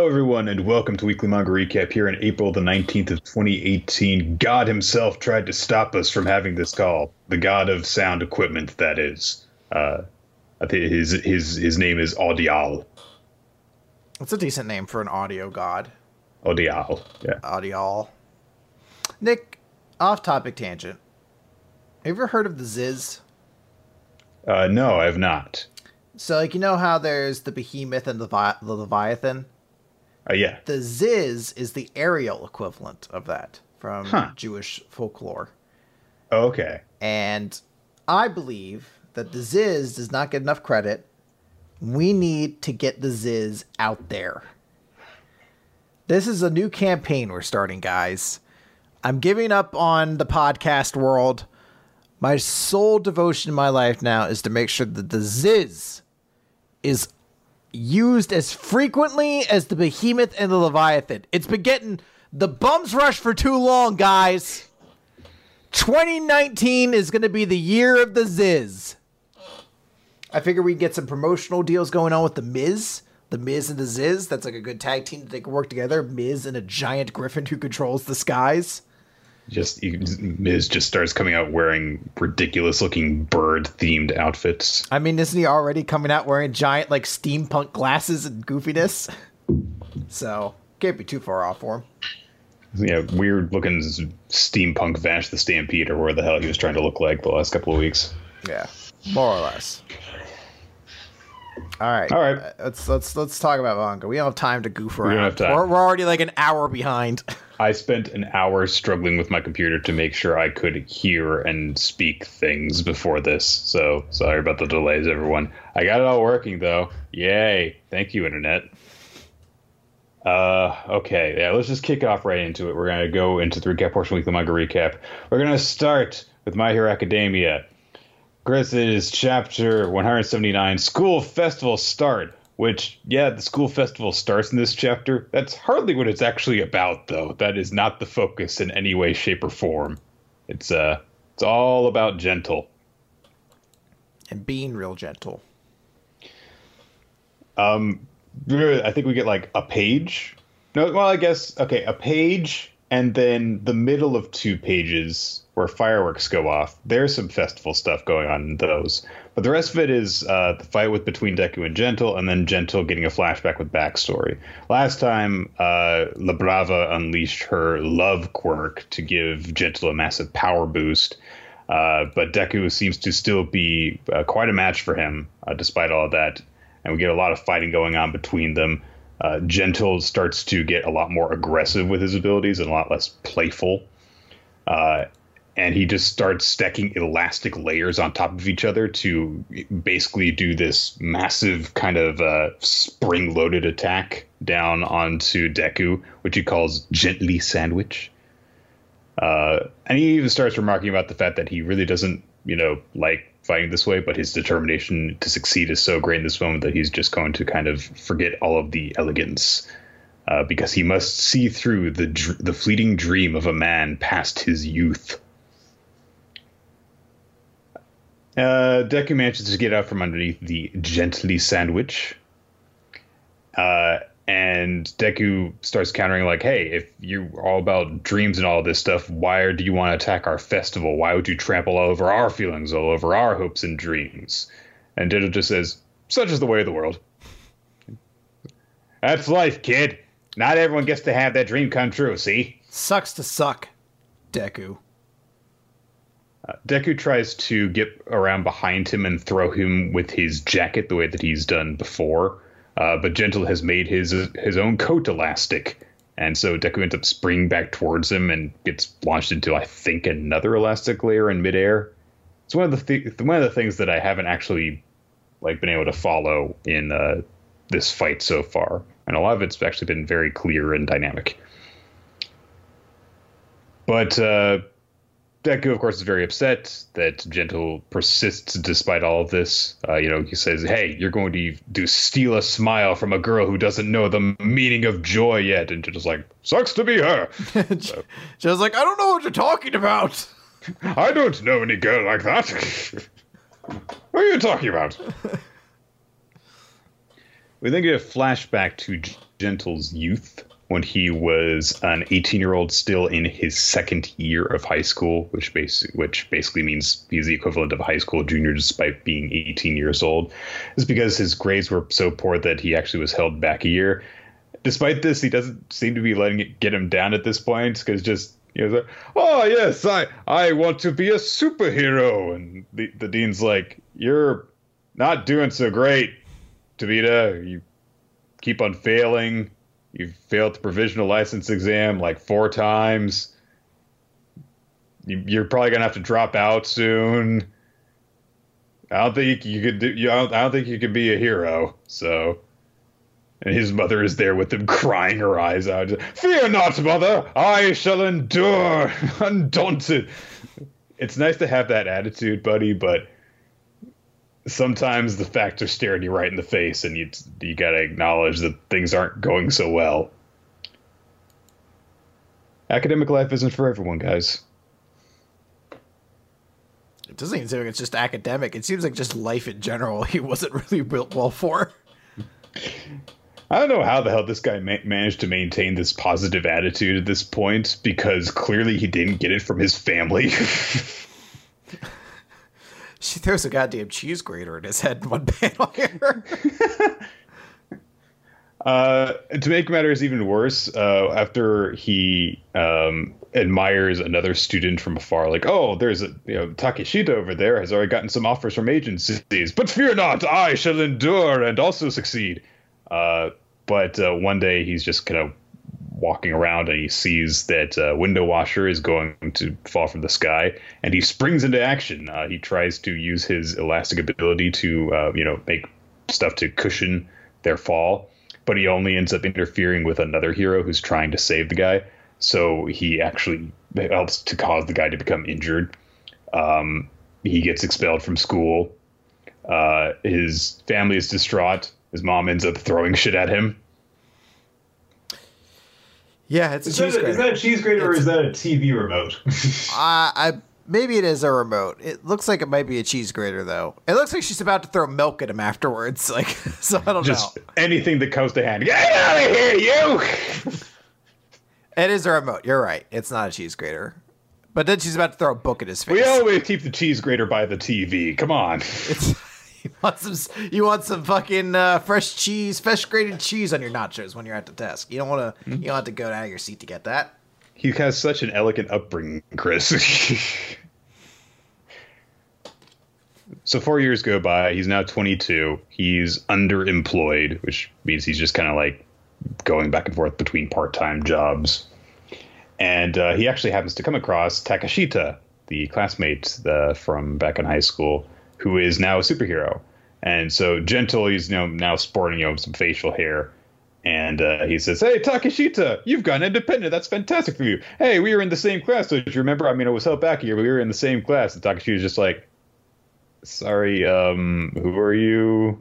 Hello, everyone, and welcome to Weekly Manga Recap here in April the 19th of 2018. God himself tried to stop us from having this call. The god of sound equipment, that is. I think his name is Audial. That's a decent name for an audio god. Audial, yeah. Audial. Nick, off-topic tangent. Have you ever heard of the Ziz? No, I have not. So, you know how there's the Behemoth and the Leviathan? Yeah. The Ziz is the Ariel equivalent of that from Jewish folklore. Okay. And I believe that the Ziz does not get enough credit. We need to get the Ziz out there. This is a new campaign we're starting, guys. I'm giving up on the podcast world. My sole devotion in my life now is to make sure that the Ziz is used as frequently as the Behemoth and the Leviathan. It's been getting the bums rush for too long, guys. 2019 is going to be the year of the Ziz. I figure we can get some promotional deals going on with the Miz. The Miz and the Ziz. That's like a good tag team that they can work together. Miz and a giant griffin who controls the skies. Miz just starts coming out wearing ridiculous-looking bird-themed outfits. I mean, isn't he already coming out wearing giant, like, steampunk glasses and goofiness? So, can't be too far off for him. Yeah, weird-looking steampunk Vash the Stampede, or where the hell he was trying to look like the last couple of weeks. Yeah, more or less. All right. Let's talk about manga. We don't have time to goof around. We don't have time. We're already like an hour behind. I spent an hour struggling with my computer to make sure I could hear and speak things before this. So sorry about the delays, everyone. I got it all working though. Yay! Thank you, internet. Okay, yeah. Let's just kick off right into it. We're gonna go into the recap portion of Weekly Manga Recap. We're gonna start with My Hero Academia. Chris, it is chapter 179, School Festival Start, which, yeah, the school festival starts in this chapter. That's hardly what it's actually about, though. That is not the focus in any way, shape, or form. It's all about Gentle. And being real gentle. I think we get, like, a page. No, well, I guess, okay, a page, and then the middle of 2 pages where fireworks go off. There's some festival stuff going on in those. But the rest of it is the fight between Deku and Gentle, and then Gentle getting a flashback with backstory. Last time, La Brava unleashed her love quirk to give Gentle a massive power boost. But Deku seems to still be quite a match for him, despite all of that. And we get a lot of fighting going on between them. Gentle starts to get a lot more aggressive with his abilities and a lot less playful. And he just starts stacking elastic layers on top of each other to basically do this massive kind of spring-loaded attack down onto Deku, which he calls Gently Sandwich. And he even starts remarking about the fact that he really doesn't, like fighting this way, but his determination to succeed is so great in this moment that he's just going to kind of forget all of the elegance. Because he must see through the fleeting dream of a man past his youth. Deku manages to get out from underneath the Gently Sandwich. And Deku starts countering like, hey, if you're all about dreams and all this stuff, why do you want to attack our festival? Why would you trample all over our feelings, all over our hopes and dreams? And Gentle just says, such is the way of the world. That's life, kid. Not everyone gets to have that dream come true, see? Sucks to suck, Deku. Deku tries to get around behind him and throw him with his jacket the way that he's done before. But Gentle has made his own coat elastic. And so Deku ends up springing back towards him and gets launched into, I think, another elastic layer in midair. It's one of the things that I haven't actually been able to follow in this fight so far. And a lot of it's actually been very clear and dynamic. But Deku, of course, is very upset that Gentle persists despite all of this. He says, hey, you're going to steal a smile from a girl who doesn't know the meaning of joy yet. And Gentle's like, sucks to be her. Gentle's like, I don't know what you're talking about. I don't know any girl like that. What are you talking about? We then get a flashback to Gentle's youth when he was an 18-year-old still in his second year of high school, which basically means he's the equivalent of a high school junior despite being 18 years old, is because his grades were so poor that he actually was held back a year. Despite this, he doesn't seem to be letting it get him down at this point, because just, like, oh, yes, I want to be a superhero. And the dean's like, you're not doing so great, Tabita. You keep on failing. You've failed the provisional license exam like 4 times. You're probably gonna have to drop out soon. I don't think you could do. I don't think you could be a hero. So, and his mother is there with him, crying her eyes out. Fear not, mother. I shall endure, undaunted. It's nice to have that attitude, buddy, but sometimes the facts are staring you right in the face, and you gotta acknowledge that things aren't going so well. Academic life isn't for everyone, guys. It doesn't even seem like it's just academic. It seems like just life in general he wasn't really built well for. I don't know how the hell this guy managed to maintain this positive attitude at this point, because clearly he didn't get it from his family. She throws a goddamn cheese grater in his head in one panel here. To make matters even worse, after he admires another student from afar, like, oh, there's Takeshita over there has already gotten some offers from agencies, but fear not, I shall endure and also succeed. But one day he's just kind of walking around and he sees that window washer is going to fall from the sky, and he springs into action. He tries to use his elastic ability to make stuff to cushion their fall, but he only ends up interfering with another hero who's trying to save the guy. So he actually helps to cause the guy to become injured. He gets expelled from school. His family is distraught. His mom ends up throwing shit at him. Yeah, it's Is that a cheese grater or is that a TV remote? Maybe it is a remote. It looks like it might be a cheese grater, though. It looks like she's about to throw milk at him afterwards. Like, so I don't know. Just anything that comes to hand. Get out of here, you! It is a remote. You're right. It's not a cheese grater. But then she's about to throw a book at his face. We always keep the cheese grater by the TV. Come on. You want some fucking fresh grated cheese on your nachos when you're at the desk. You don't want to. You don't have to go out of your seat to get that. He has such an elegant upbringing, Chris. So 4 years go by. He's now 22. He's underemployed, which means he's just kind of like going back and forth between part-time jobs. And he actually happens to come across Takeshita, the classmate from back in high school, who is now a superhero. And so Gentle, he's now sporting some facial hair. And he says, hey, Takeshita, you've gone independent. That's fantastic for you. Hey, we were in the same class. So do you remember? I mean, it was held back a year, but we were in the same class. And Takeshita's just like, sorry, who are you?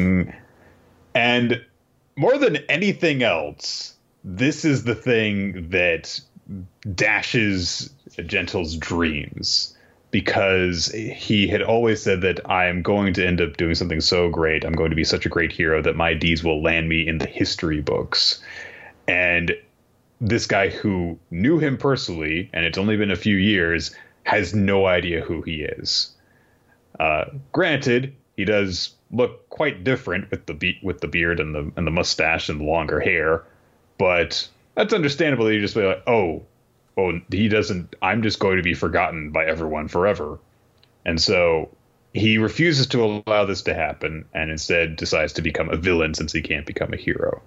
And more than anything else, this is the thing that dashes Gentle's dreams. Because he had always said that I am going to end up doing something so great. I'm going to be such a great hero that my deeds will land me in the history books. And this guy who knew him personally, and it's only been a few years, has no idea who he is. Granted, he does look quite different with the beard and the mustache and the longer hair, but that's understandable. You just be like, oh, he doesn't. I'm just going to be forgotten by everyone forever. And so he refuses to allow this to happen and instead decides to become a villain since he can't become a hero.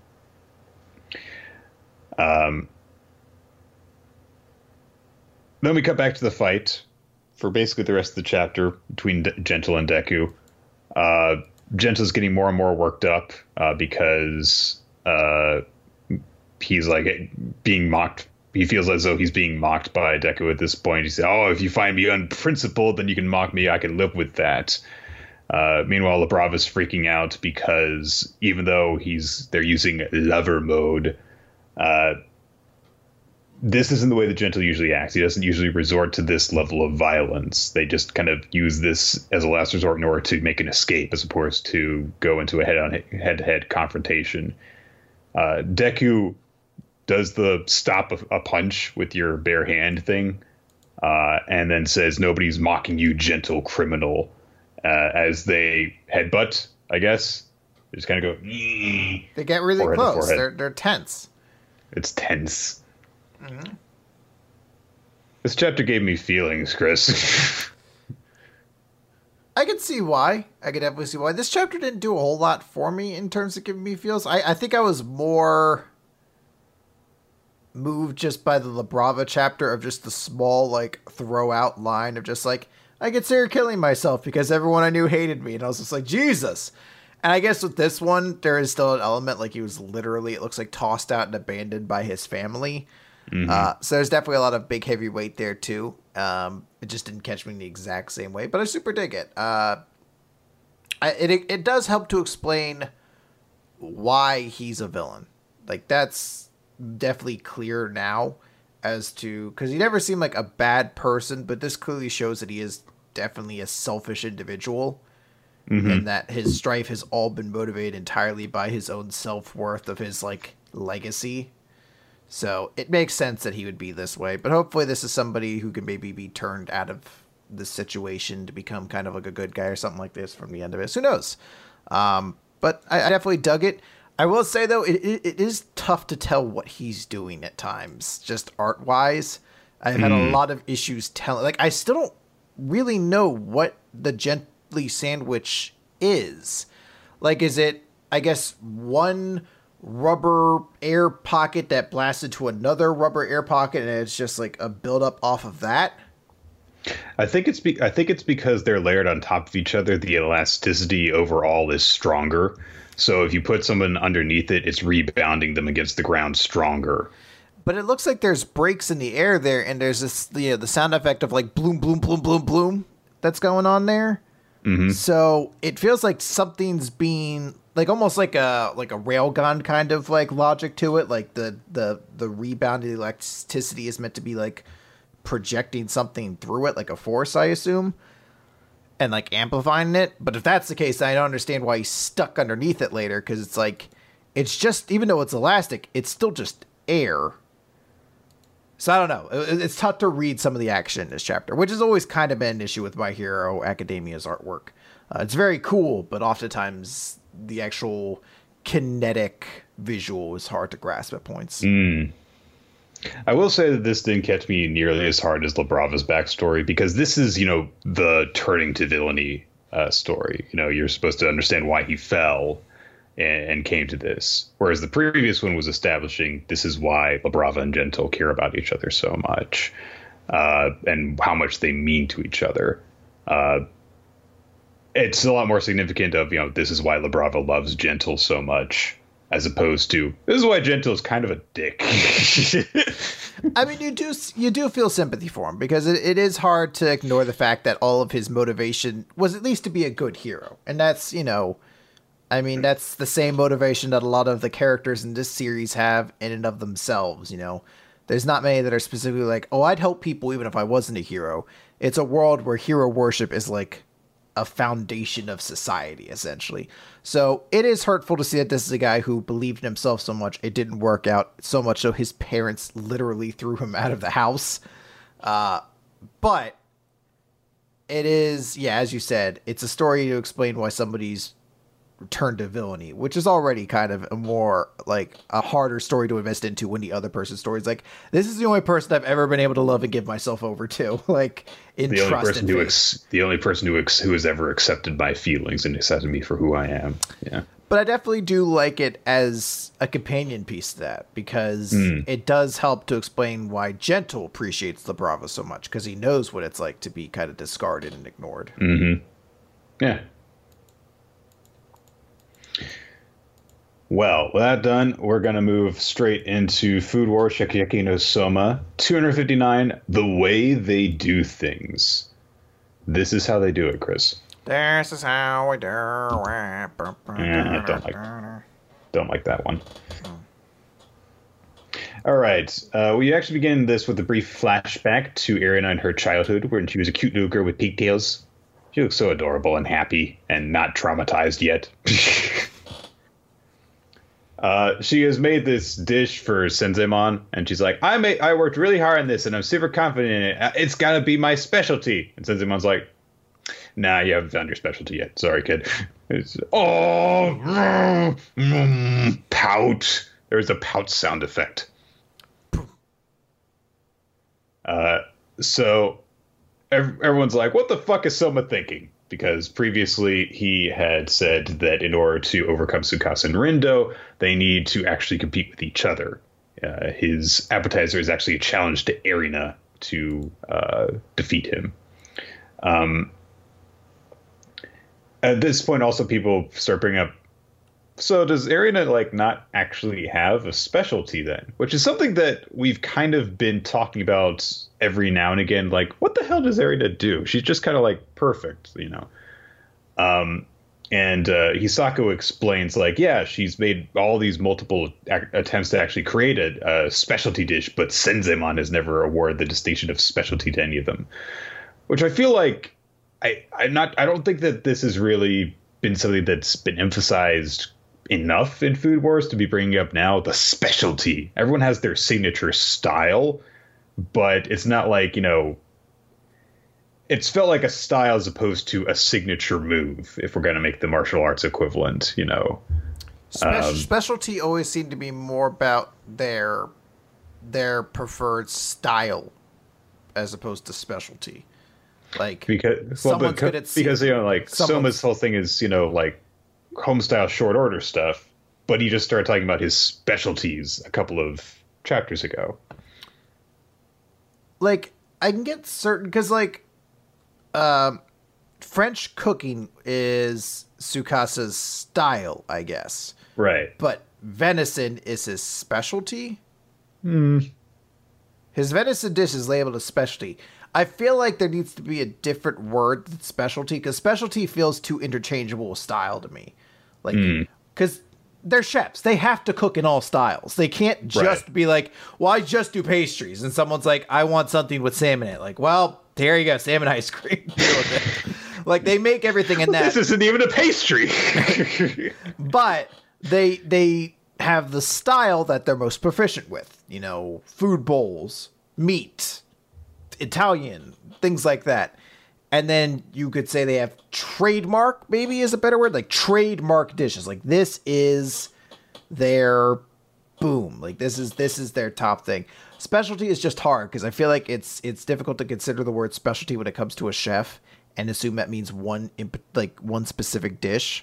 Then we cut back to the fight for basically the rest of the chapter between Gentle and Deku. Gentle's getting more and more worked up because he's like being mocked. He feels as though he's being mocked by Deku at this point. He says, oh, if you find me unprincipled, then you can mock me. I can live with that. Meanwhile, Labrava's freaking out because even though they're using lover mode, this isn't the way that Gentle usually acts. He doesn't usually resort to this level of violence. They just kind of use this as a last resort in order to make an escape as opposed to go into a head-to-head confrontation. Deku does the stop a punch with your bare hand thing, and then says, "Nobody's mocking you, gentle criminal," as they headbutt, I guess. They just kind of go. They get really Forehead to close. forehead. They're tense. It's tense. Mm-hmm. This chapter gave me feelings, Chris. I could see why. I could definitely see why. This chapter didn't do a whole lot for me in terms of giving me feels. I think I was more moved just by the La Brava chapter of just the small, like, throw out line of just like, I consider killing myself because everyone I knew hated me. And I was just like, Jesus. And I guess with this one, there is still an element like he was literally, it looks like, tossed out and abandoned by his family. Mm-hmm. So there's definitely a lot of big heavy weight there too. It just didn't catch me in the exact same way, but I super dig it. It does help to explain why he's a villain. Like, that's definitely clear now as to, because he never seemed like a bad person, but this clearly shows that he is definitely a selfish individual. Mm-hmm. And that his strife has all been motivated entirely by his own self-worth of his, like, legacy. So it makes sense that he would be this way, but hopefully this is somebody who can maybe be turned out of this situation to become kind of like a good guy or something like this from the end of it. Who knows? But I definitely dug it. I will say, though, it is tough to tell what he's doing at times, just art-wise. I've had a lot of issues telling. Like, I still don't really know what the Gently Sandwich is. Like, is it, I guess, one rubber air pocket that blasted to another rubber air pocket, and it's just like a buildup off of that? I think it's because they're layered on top of each other. The elasticity overall is stronger. So if you put someone underneath it, it's rebounding them against the ground stronger. But it looks like there's breaks in the air there, and there's this the sound effect of like bloom, bloom, bloom, bloom, bloom that's going on there. Mm-hmm. So it feels like something's being like almost like a railgun kind of like logic to it. Like the rebounded elasticity is meant to be like projecting something through it, like a force, I assume, and like amplifying it. But if that's the case, I don't understand why he's stuck underneath it later, because it's like, it's just, even though it's elastic, it's still just air. So I don't know. It's tough to read some of the action in this chapter, which has always kind of been an issue with My Hero Academia's artwork. It's very cool, but oftentimes the actual kinetic visual is hard to grasp at points. I will say that this didn't catch me nearly as hard as La Brava's backstory, because this is, the turning to villainy story. You're supposed to understand why he fell and came to this. Whereas the previous one was establishing this is why La Brava and Gentle care about each other so much, and how much they mean to each other. It's a lot more significant of, this is why La Brava loves Gentle so much, as opposed to, this is why Gentle is kind of a dick. I mean, you do feel sympathy for him, because it is hard to ignore the fact that all of his motivation was at least to be a good hero. And that's, that's the same motivation that a lot of the characters in this series have in and of themselves, There's not many that are specifically like, oh, I'd help people even if I wasn't a hero. It's a world where hero worship is like a foundation of society, essentially. So it is hurtful to see that this is a guy who believed in himself so much it didn't work out, so much so his parents literally threw him out of the house. But it is, as you said, it's a story to explain why somebody's returned to villainy, which is already kind of a more like a harder story to invest into when the other person's story is like, this is the only person I've ever been able to love and give myself over to, like in the trust only person the only person who has ever accepted my feelings and accepted me for who I am. Yeah. But I definitely do like it as a companion piece to that, because it does help to explain why Gentle appreciates La Brava so much, because he knows what it's like to be kind of discarded and ignored. Mm-hmm. Yeah. Well, with that done, we're going to move straight into Food War Shingeki no Soma 259, The Way They Do Things. This is how they do it, Chris. This is how we do it. Yeah, I don't like that one. All right. We actually begin this with a brief flashback to Erina and her childhood, when she was a cute little girl with pigtails. She looks so adorable and happy and not traumatized yet. She has made this dish for Senseiman, and she's like, I worked really hard on this, and I'm super confident in it. It's gotta be my specialty. And Senseiman's like, nah, you haven't found your specialty yet. Sorry, kid. Pout. There's a pout sound effect. So everyone's like, what the fuck is Soma thinking? Because previously he had said that in order to overcome Tsukasa and Rindo, they need to actually compete with each other. His appetizer is actually a challenge to Erina to defeat him. At this point, also people start bringing up, so does Erina like not actually have a specialty then? Which is something that we've kind of been talking about every now and again. Like, what the hell does Erina do? She's just kind of like perfect, you know? And Hisako explains like, yeah, she's made all these multiple attempts to actually create a specialty dish, but Senseiman has never awarded the distinction of specialty to any of them. Which I feel like I don't think that this has really been something that's been emphasized enough in Food Wars to be bringing up now. The specialty. Everyone has their signature style, but it's not like, you know, it's felt like a style as opposed to a signature move, if we're going to make the martial arts equivalent, you know. Specialty always seemed to be more about their preferred style as opposed to specialty. Like, because someone's good at because you know, like Soma's whole thing is, you know, like home-style short order stuff, but he just started talking about his specialties a couple of chapters ago. Like, I can get certain, because, like, French cooking is Tsukasa's style, I guess. Right. But venison is his specialty? Mm. His venison dish is labeled as specialty. I feel like there needs to be a different word than specialty, because specialty feels too interchangeable with style to me. Like, because they're chefs. They have to cook in all styles. They can't just be like, well, I just do pastries. And someone's like, I want something with salmon in it. Like, well, there you go, salmon ice cream. Deal with it. Like, they make everything in that. This isn't even a pastry. But they have the style that they're most proficient with. You know, food bowls, meat, Italian, things like that. And then you could say they have trademark, maybe is a better word, like trademark dishes. Like, this is their boom. Like, this is their top thing. Specialty is just hard because I feel like it's difficult to consider the word specialty when it comes to a chef and assume that means one specific dish,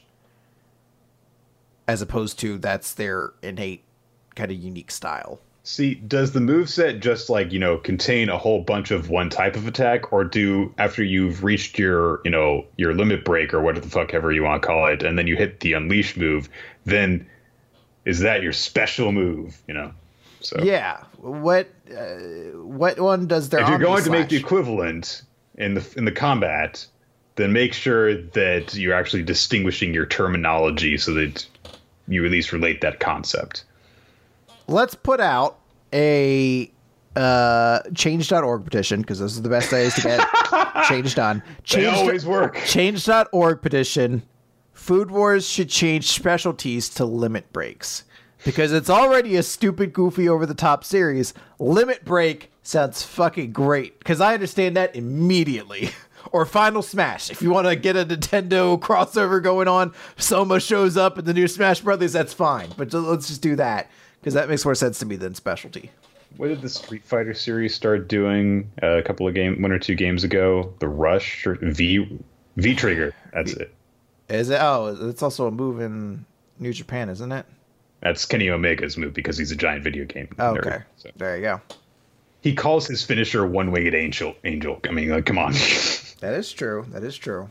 as opposed to that's their innate kind of unique style. See, does the moveset just, like, you know, contain a whole bunch of one type of attack, or do, after you've reached your, you know, your limit break or whatever the fuck ever you want to call it, and then you hit the unleash move, then is that your special move, you know? So yeah, what one does their? If you're going to make the equivalent in the combat, then make sure that you're actually distinguishing your terminology so that you at least relate that concept. Let's put out a change.org petition, because those are the best days to get changed on. They always work. Change.org petition. Food Wars should change specialties to limit breaks, because it's already a stupid, goofy, over-the-top series. Limit break sounds fucking great, because I understand that immediately. Or Final Smash. If you want to get a Nintendo crossover going on, Soma shows up in the new Smash Brothers, that's fine. But let's just do that, because that makes more sense to me than specialty. What did the Street Fighter series start doing a couple of one or two games ago? The Rush or V Trigger. That's it. Is it? Oh, it's also a move in New Japan, isn't it? That's Kenny Omega's move because he's a giant video game nerd. Okay, so there you go. He calls his finisher One-Winged Angel. I mean, like, come on. That is true. That is true.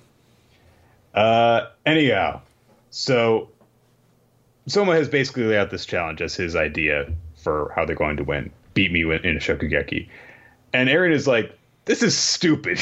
Anyhow, so Soma has basically laid out this challenge as his idea for how they're going to win. Beat me in a Shokugeki. And Aaron is like, this is stupid.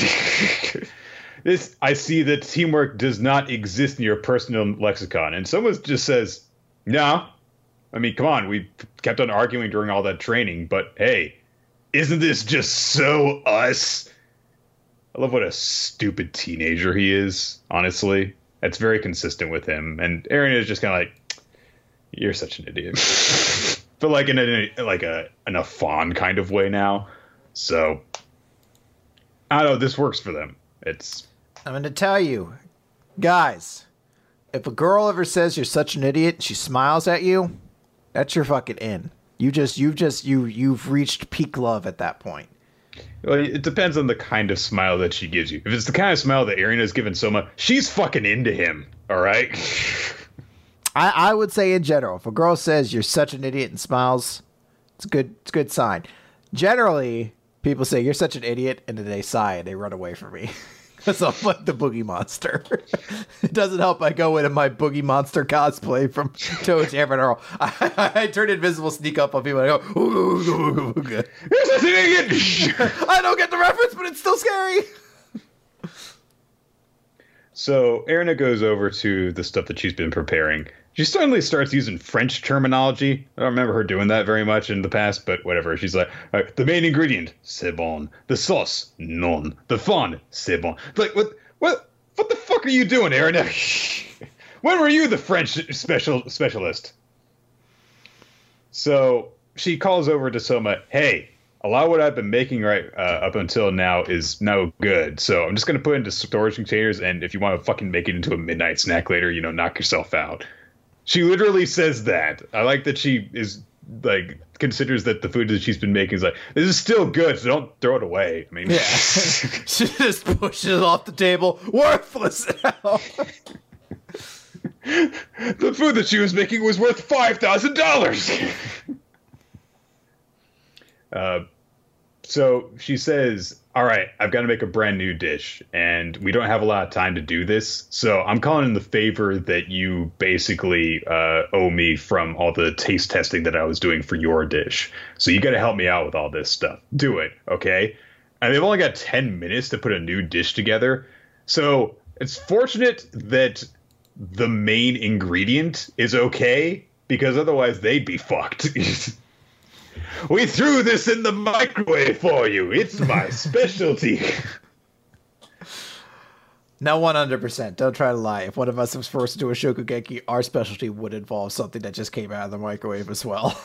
I see that teamwork does not exist in your personal lexicon. And Soma just says, no. I mean, come on. We kept on arguing during all that training, but hey, isn't this just so us? I love what a stupid teenager he is, honestly. That's very consistent with him. And Aaron is just kind of like, You're such an idiot. But like in a fawn kind of way now. So I don't know, this works for them. I'm going to tell you, guys, if a girl ever says you're such an idiot, she smiles at you, that's your fucking in. You've reached peak love at that point. Well, it depends on the kind of smile that she gives you. If it's the kind of smile that Erina's given Soma, she's fucking into him. All right. I would say in general, if a girl says you're such an idiot and smiles, it's a good sign. Generally, people say you're such an idiot and then they sigh and they run away from me. Because I'm like the Boogie Monster. It doesn't help I go into my Boogie Monster cosplay from Toad Hammer Earl. I turn invisible, sneak up on people, and I go, ooh, good. You're such an idiot! I don't get the reference, but it's still scary. So Erina goes over to the stuff that she's been preparing. She suddenly starts using French terminology. I don't remember her doing that very much in the past, but whatever. She's like, the main ingredient, c'est bon. The sauce, non. The fond, c'est bon. Like, what the fuck are you doing, Erina? When were you the French specialist? So she calls over to Soma, hey, a lot of what I've been making right up until now is no good. So I'm just going to put it into storage containers, and if you want to fucking make it into a midnight snack later, knock yourself out. She literally says that. I like that she is like considers that the food that she's been making is like, this is still good, so don't throw it away. I mean, yeah. She just pushes it off the table. Worthless now. The food that she was making was worth $5,000. So she says, all right, I've got to make a brand new dish, and we don't have a lot of time to do this. So I'm calling in the favor that you basically owe me from all the taste testing that I was doing for your dish. So you got to help me out with all this stuff. Do it, okay? And they've only got 10 minutes to put a new dish together. So it's fortunate that the main ingredient is okay, because otherwise they'd be fucked. We threw this in the microwave for you. It's my specialty. Now 100%. Don't try to lie. If one of us was forced to do a shokugeki, our specialty would involve something that just came out of the microwave as well.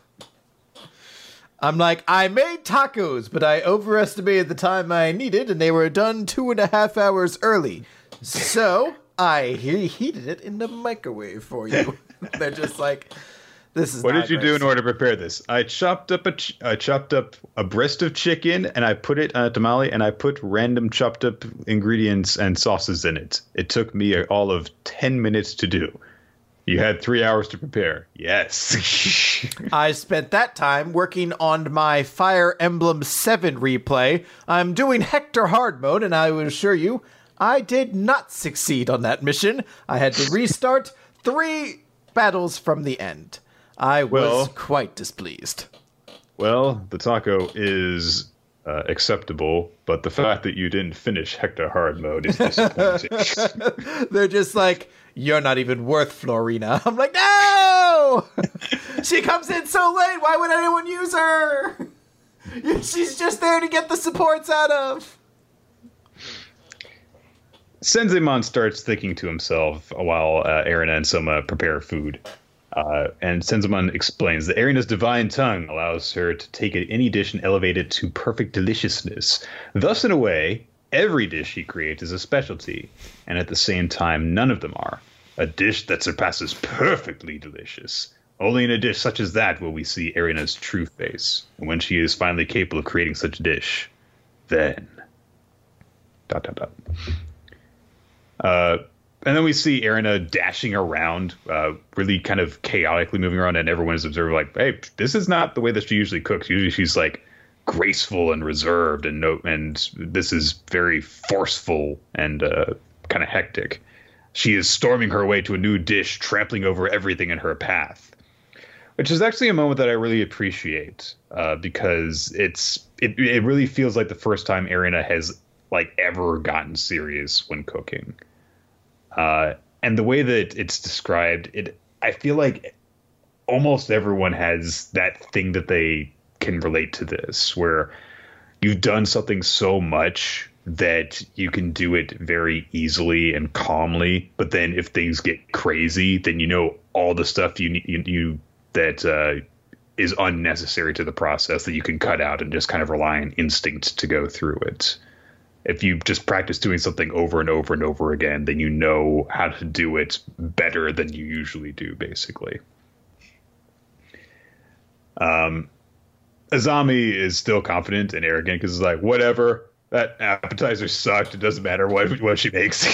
I'm like, I made tacos, but I overestimated the time I needed, and they were done 2.5 hours early. So I heated it in the microwave for you. They're just like... What did you do in order to prepare this? I chopped up a breast of chicken, and I put it on a tamale, and I put random chopped up ingredients and sauces in it. It took me all of 10 minutes to do. You had 3 hours to prepare. Yes. I spent that time working on my Fire Emblem 7 replay. I'm doing Hector hard mode, and I will assure you, I did not succeed on that mission. I had to restart 3 battles from the end. I was quite displeased. Well, the taco is acceptable, but the fact that you didn't finish Hector hard mode is disappointing. They're just like, you're not even worth Florina. I'm like, no! She comes in so late. Why would anyone use her? She's just there to get the supports out of. Senzemon starts thinking to himself while Erina and Soma prepare food. And Senzemon explains that Erina's divine tongue allows her to take any dish and elevate it to perfect deliciousness. Thus, in a way, every dish she creates is a specialty, and at the same time, none of them are. A dish that surpasses perfectly delicious. Only in a dish such as that will we see Erina's true face. And when she is finally capable of creating such a dish, then... ... And then we see Erina dashing around, really kind of chaotically moving around, and everyone is observing like, hey, this is not the way that she usually cooks. Usually she's like graceful and reserved, and this is very forceful and kind of hectic. She is storming her way to a new dish, trampling over everything in her path, which is actually a moment that I really appreciate because it really feels like the first time Erina has like ever gotten serious when cooking. And the way that it's described, I feel like almost everyone has that thing that they can relate to this, where you've done something so much that you can do it very easily and calmly. But then if things get crazy, then all the stuff you that is unnecessary to the process that you can cut out and just kind of rely on instinct to go through it. If you just practice doing something over and over and over again, then you know how to do it better than you usually do, basically. Azami is still confident and arrogant because it's like, whatever, that appetizer sucked. It doesn't matter what she makes.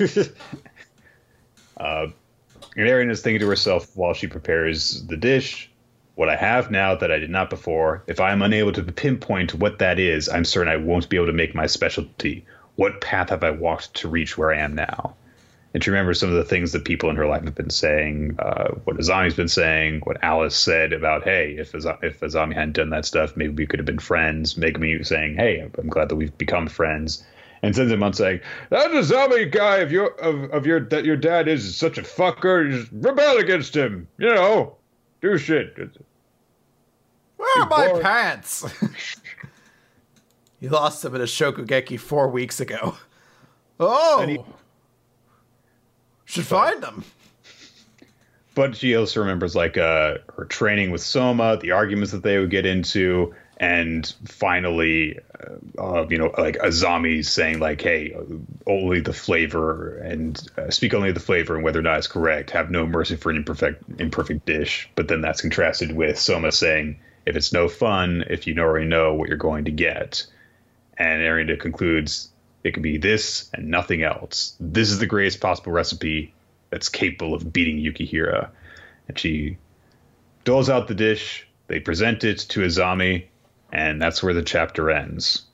And Erin is thinking to herself while she prepares the dish, what I have now that I did not before, if I am unable to pinpoint what that is, I'm certain I won't be able to make my specialty. What path have I walked to reach where I am now? And she remembers some of the things that people in her life have been saying, what Azami's been saying, what Alice said about, hey, if Azami hadn't done that stuff, maybe we could have been friends. Megumi saying, hey, I'm glad that we've become friends. And Senzimon saying, that Azami guy that your dad is such a fucker, just rebel against him, do shit. Where are my pants? You lost them at a Shokugeki 4 weeks ago. Oh! Should find them. But she also remembers her training with Soma, the arguments that they would get into, and finally, Azami saying hey, only the flavor and speak only the flavor and whether or not it's correct. Have no mercy for an imperfect dish. But then that's contrasted with Soma saying, if it's no fun, if you already know what you're going to get. And Arina concludes, it can be this and nothing else. This is the greatest possible recipe that's capable of beating Yukihira. And she doles out the dish. They present it to Azami, and that's where the chapter ends.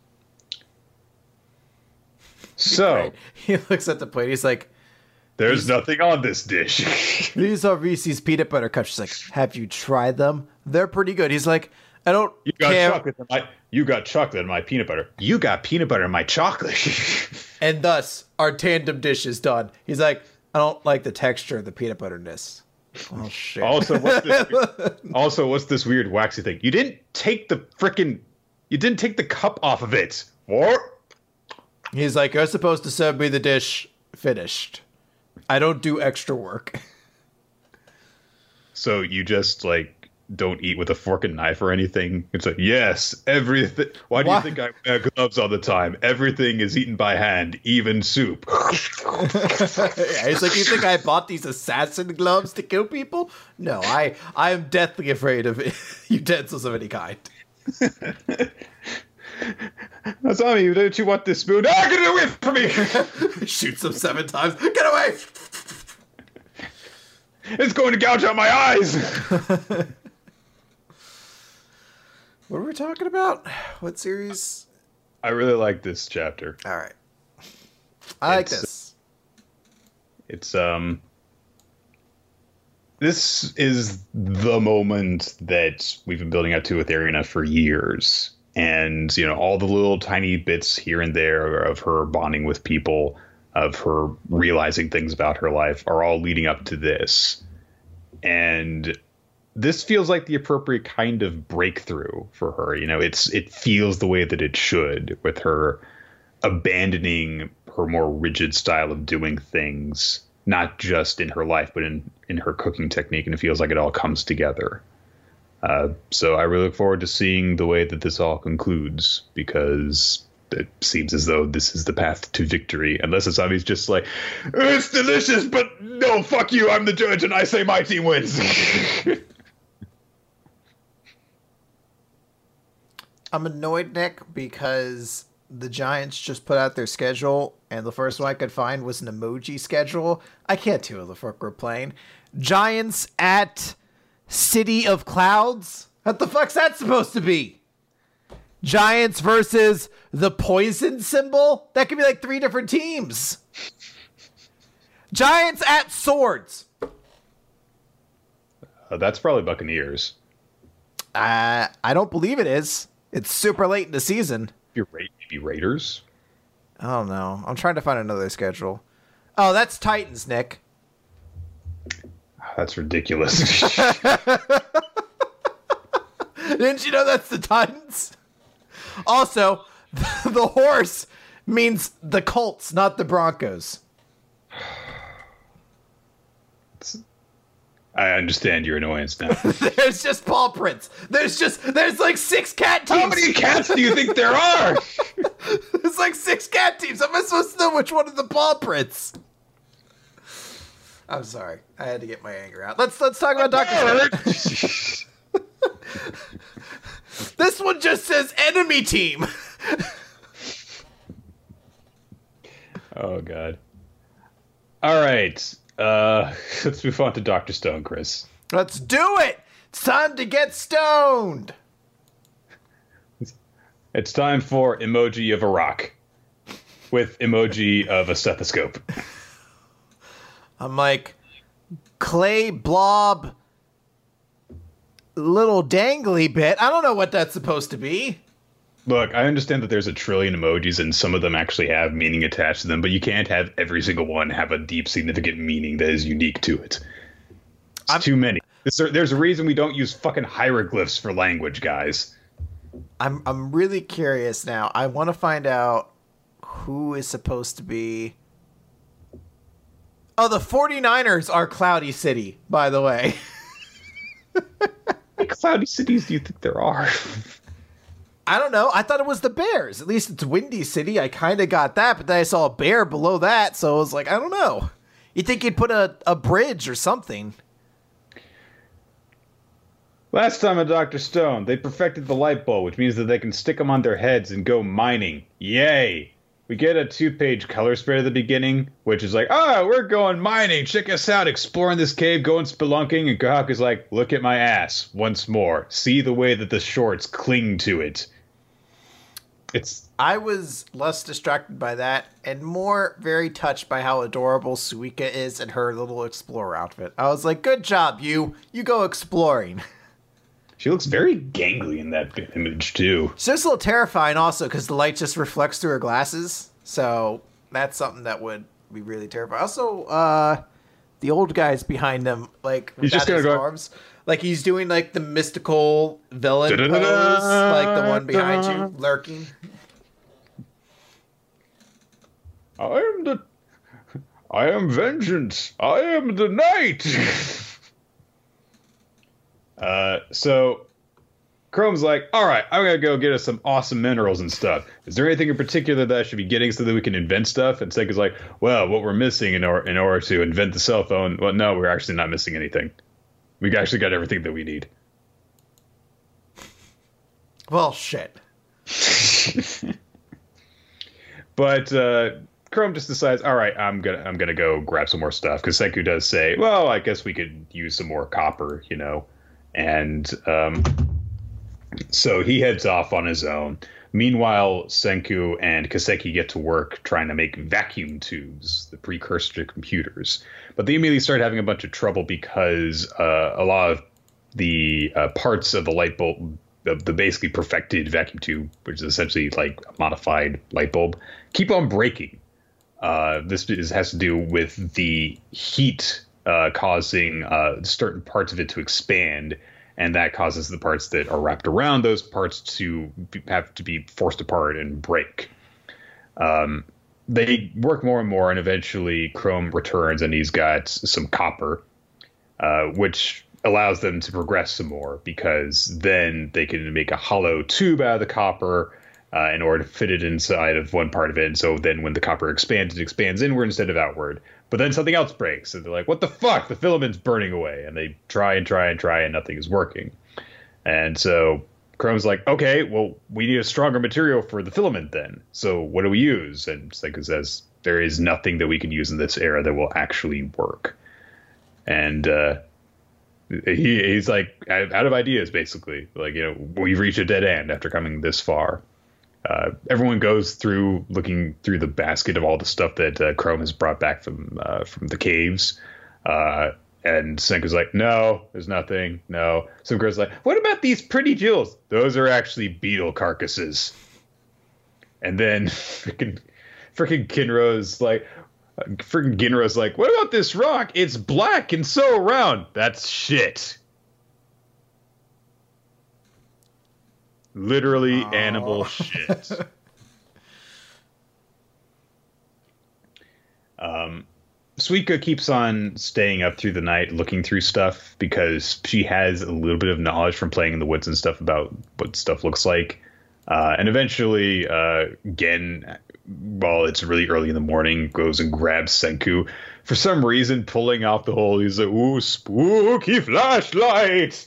So right. He looks at the plate. He's like, "There's nothing on this dish." These are Reese's peanut butter cups. She's like, "Have you tried them? They're pretty good." He's like, "I don't care." You got chocolate in my peanut butter. You got peanut butter in my chocolate. And thus, our tandem dish is done. He's like, I don't like the texture of the peanut butterness. Oh, shit. Also, what's this weird waxy thing? You didn't take the cup off of it. What? He's like, you're supposed to serve me the dish finished. I don't do extra work. So you just, don't eat with a fork and knife or anything? It's like, yes, everything. Why do you think I wear gloves all the time? Everything is eaten by hand, even soup. Yeah, he's like, you think I bought these assassin gloves to kill people? No, I am deathly afraid of utensils of any kind. Azami, don't you want this spoon? Ah, get away from me! Shoots him 7 times. Get away! It's going to gouge out my eyes! What were we talking about? What series? I really like this chapter. All right. I like this. It's, this is the moment that we've been building up to with Arina for years. And, all the little tiny bits here and there of her bonding with people, of her realizing things about her life are all leading up to this. And this feels like the appropriate kind of breakthrough for her. It feels the way that it should, with her abandoning her more rigid style of doing things, not just in her life, but in her cooking technique. And it feels like it all comes together. So I really look forward to seeing the way that this all concludes, because it seems as though this is the path to victory. Unless Asami's just like, it's delicious, but no, fuck you, I'm the judge and I say my team wins. I'm annoyed, Nick, because the Giants just put out their schedule, and the first one I could find was an emoji schedule. I can't tell the fuck we're playing. Giants at City of Clouds? What the fuck's that supposed to be? Giants versus the poison symbol? That could be 3 different teams. Giants at Swords. That's probably Buccaneers. I don't believe it is. It's super late in the season. Maybe Raiders? I don't know. I'm trying to find another schedule. Oh, that's Titans, Nick. That's ridiculous. Didn't you know that's the Titans? Also, the horse means the Colts, not the Broncos. I understand your annoyance now. There's just paw prints. There's like 6 cat teams. How many cats do you think there are? There's like 6 cat teams. How am I supposed to know which one of the paw prints? I'm sorry. I had to get my anger out. Let's talk about Dr. Stone. This one just says enemy team. Oh, God. All right. Let's move on to Dr. Stone, Chris. Let's do it. It's time to get stoned. It's time for emoji of a rock with emoji of a stethoscope. I'm like, clay blob, little dangly bit. I don't know what that's supposed to be. Look, I understand that there's a trillion emojis and some of them actually have meaning attached to them, but you can't have every single one have a deep, significant meaning that is unique to it. It's too many. There's a reason we don't use fucking hieroglyphs for language, guys. I'm really curious now. I want to find out who is supposed to be... Oh, the 49ers are Cloudy City, by the way. How many cloudy cities do you think there are? I don't know. I thought it was the Bears. At least it's Windy City. I kind of got that, but then I saw a bear below that, so I was like, I don't know. You'd think you'd put a bridge or something. Last time on Dr. Stone, they perfected the light bulb, which means that they can stick them on their heads and go mining. Yay! We get a 2-page color spread at the beginning, which is like, we're going mining. Check us out, exploring this cave, going spelunking. And Kahak is like, look at my ass once more. See the way that the shorts cling to it. I was less distracted by that and more very touched by how adorable Suika is in her little explorer outfit. I was like, good job, you go exploring. She looks very gangly in that image, too. She's just a little terrifying also because the light just reflects through her glasses. So that's something that would be really terrifying. Also, the old guy's behind them, like, he's just gonna go arms. Like, he's doing, like, the mystical villain pose, like the one behind you, lurking. I am vengeance. I am the night. So Chrome's like, all right, I'm going to go get us some awesome minerals and stuff. Is there anything in particular that I should be getting so that we can invent stuff? And Seiku's like, well, what we're missing in order to invent the cell phone. Well, no, we're actually not missing anything. We actually got everything that we need. Well, shit. But Chrome just decides, all right, I'm gonna go grab some more stuff, because Senku does say, well, I guess we could use some more copper, you know. And so he heads off on his own. Meanwhile, Senku and Kaseki get to work trying to make vacuum tubes, the precursor to computers. But they immediately start having a bunch of trouble because a lot of the parts of the light bulb, the basically perfected vacuum tube, which is essentially like a modified light bulb, keep on breaking. This has to do with the heat causing certain parts of it to expand, and that causes the parts that are wrapped around those parts to have to be forced apart and break. They work more and more, and eventually Chrome returns, and he's got some copper, which allows them to progress some more, because then they can make a hollow tube out of the copper in order to fit it inside of one part of it. And so then when the copper expands, it expands inward instead of outward. But then something else breaks, and they're like, what the fuck? The filament's burning away. And they try and try and try, and nothing is working. And so Chrome's like, okay, well, we need a stronger material for the filament then. So what do we use? And Senku says, there is nothing that we can use in this era that will actually work. And he's like, out of ideas, basically. Like, you know, we've reached a dead end after coming this far. Everyone goes through looking through the basket of all the stuff that Chrome has brought back from the caves. And Senku's like, no, there's nothing. No. Some girl's like, what about these pretty jewels? Those are actually beetle carcasses. And then freaking Ginro's like, what about this rock? It's black and so round. That's shit. Literally animal shit. Suika keeps on staying up through the night looking through stuff because she has a little bit of knowledge from playing in the woods and stuff about what stuff looks like. And eventually, Gen, while it's really early in the morning, goes and grabs Senku. For some reason, pulling out the whole, he's like, ooh, spooky flashlight!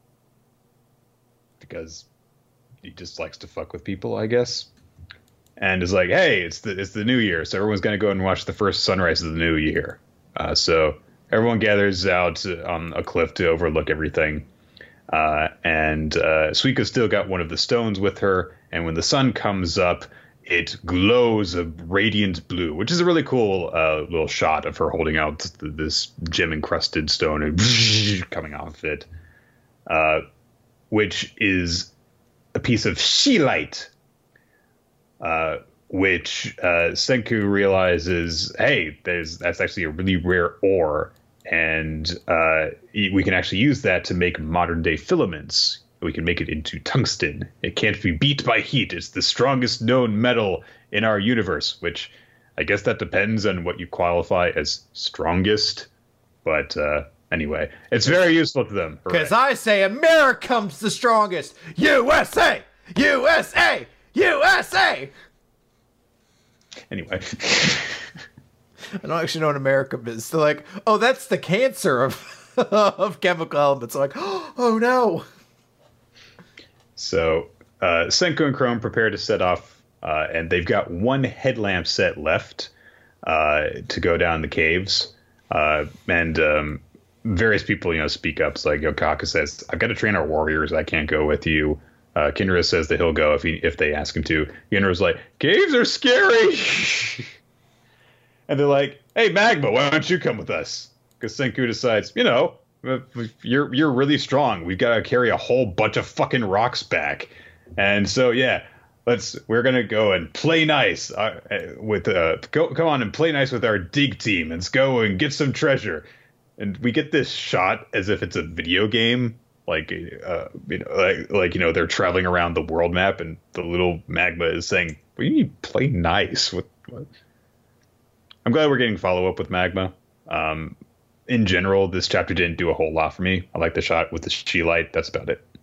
Because he just likes to fuck with people, I guess. And is like, hey, it's the new year, so everyone's going to go and watch the first sunrise of the new year. So everyone gathers out on a cliff to overlook everything. And Suika's still got one of the stones with her, and when the sun comes up, it glows a radiant blue, which is a really cool little shot of her holding out this gem-encrusted stone and coming off it, which is a piece of Shilite, which Senku realizes, hey, that's actually a really rare ore, and we can actually use that to make modern-day filaments. We can make it into tungsten. It can't be beat by heat. It's the strongest known metal in our universe, which I guess that depends on what you qualify as strongest. But anyway, it's very useful to them. Because I say America's the strongest. USA! USA! USA! Anyway. I don't actually know what America is. They're like, oh, that's the cancer of of chemical elements. I'm like, oh no. So Senku and Chrome prepare to set off, and they've got one headlamp set left to go down the caves. And various people, speak up. It's like Yokaka says, "I've got to train our warriors. I can't go with you." Kindra says that he'll go if they ask him to. Yenra's like, "Caves are scary," and they're like, "Hey, Magma, why don't you come with us?" Because Senku decides, you're really strong. We've got to carry a whole bunch of fucking rocks back, and so yeah, we're gonna go and play nice with come on and play nice with our dig team. Let's go and get some treasure. And we get this shot as if it's a video game, like they're traveling around the world map, and the little Magma is saying, "We need to play nice." What? I'm glad we're getting follow up with Magma. In general, this chapter didn't do a whole lot for me. I like the shot with the Shilite. That's about it.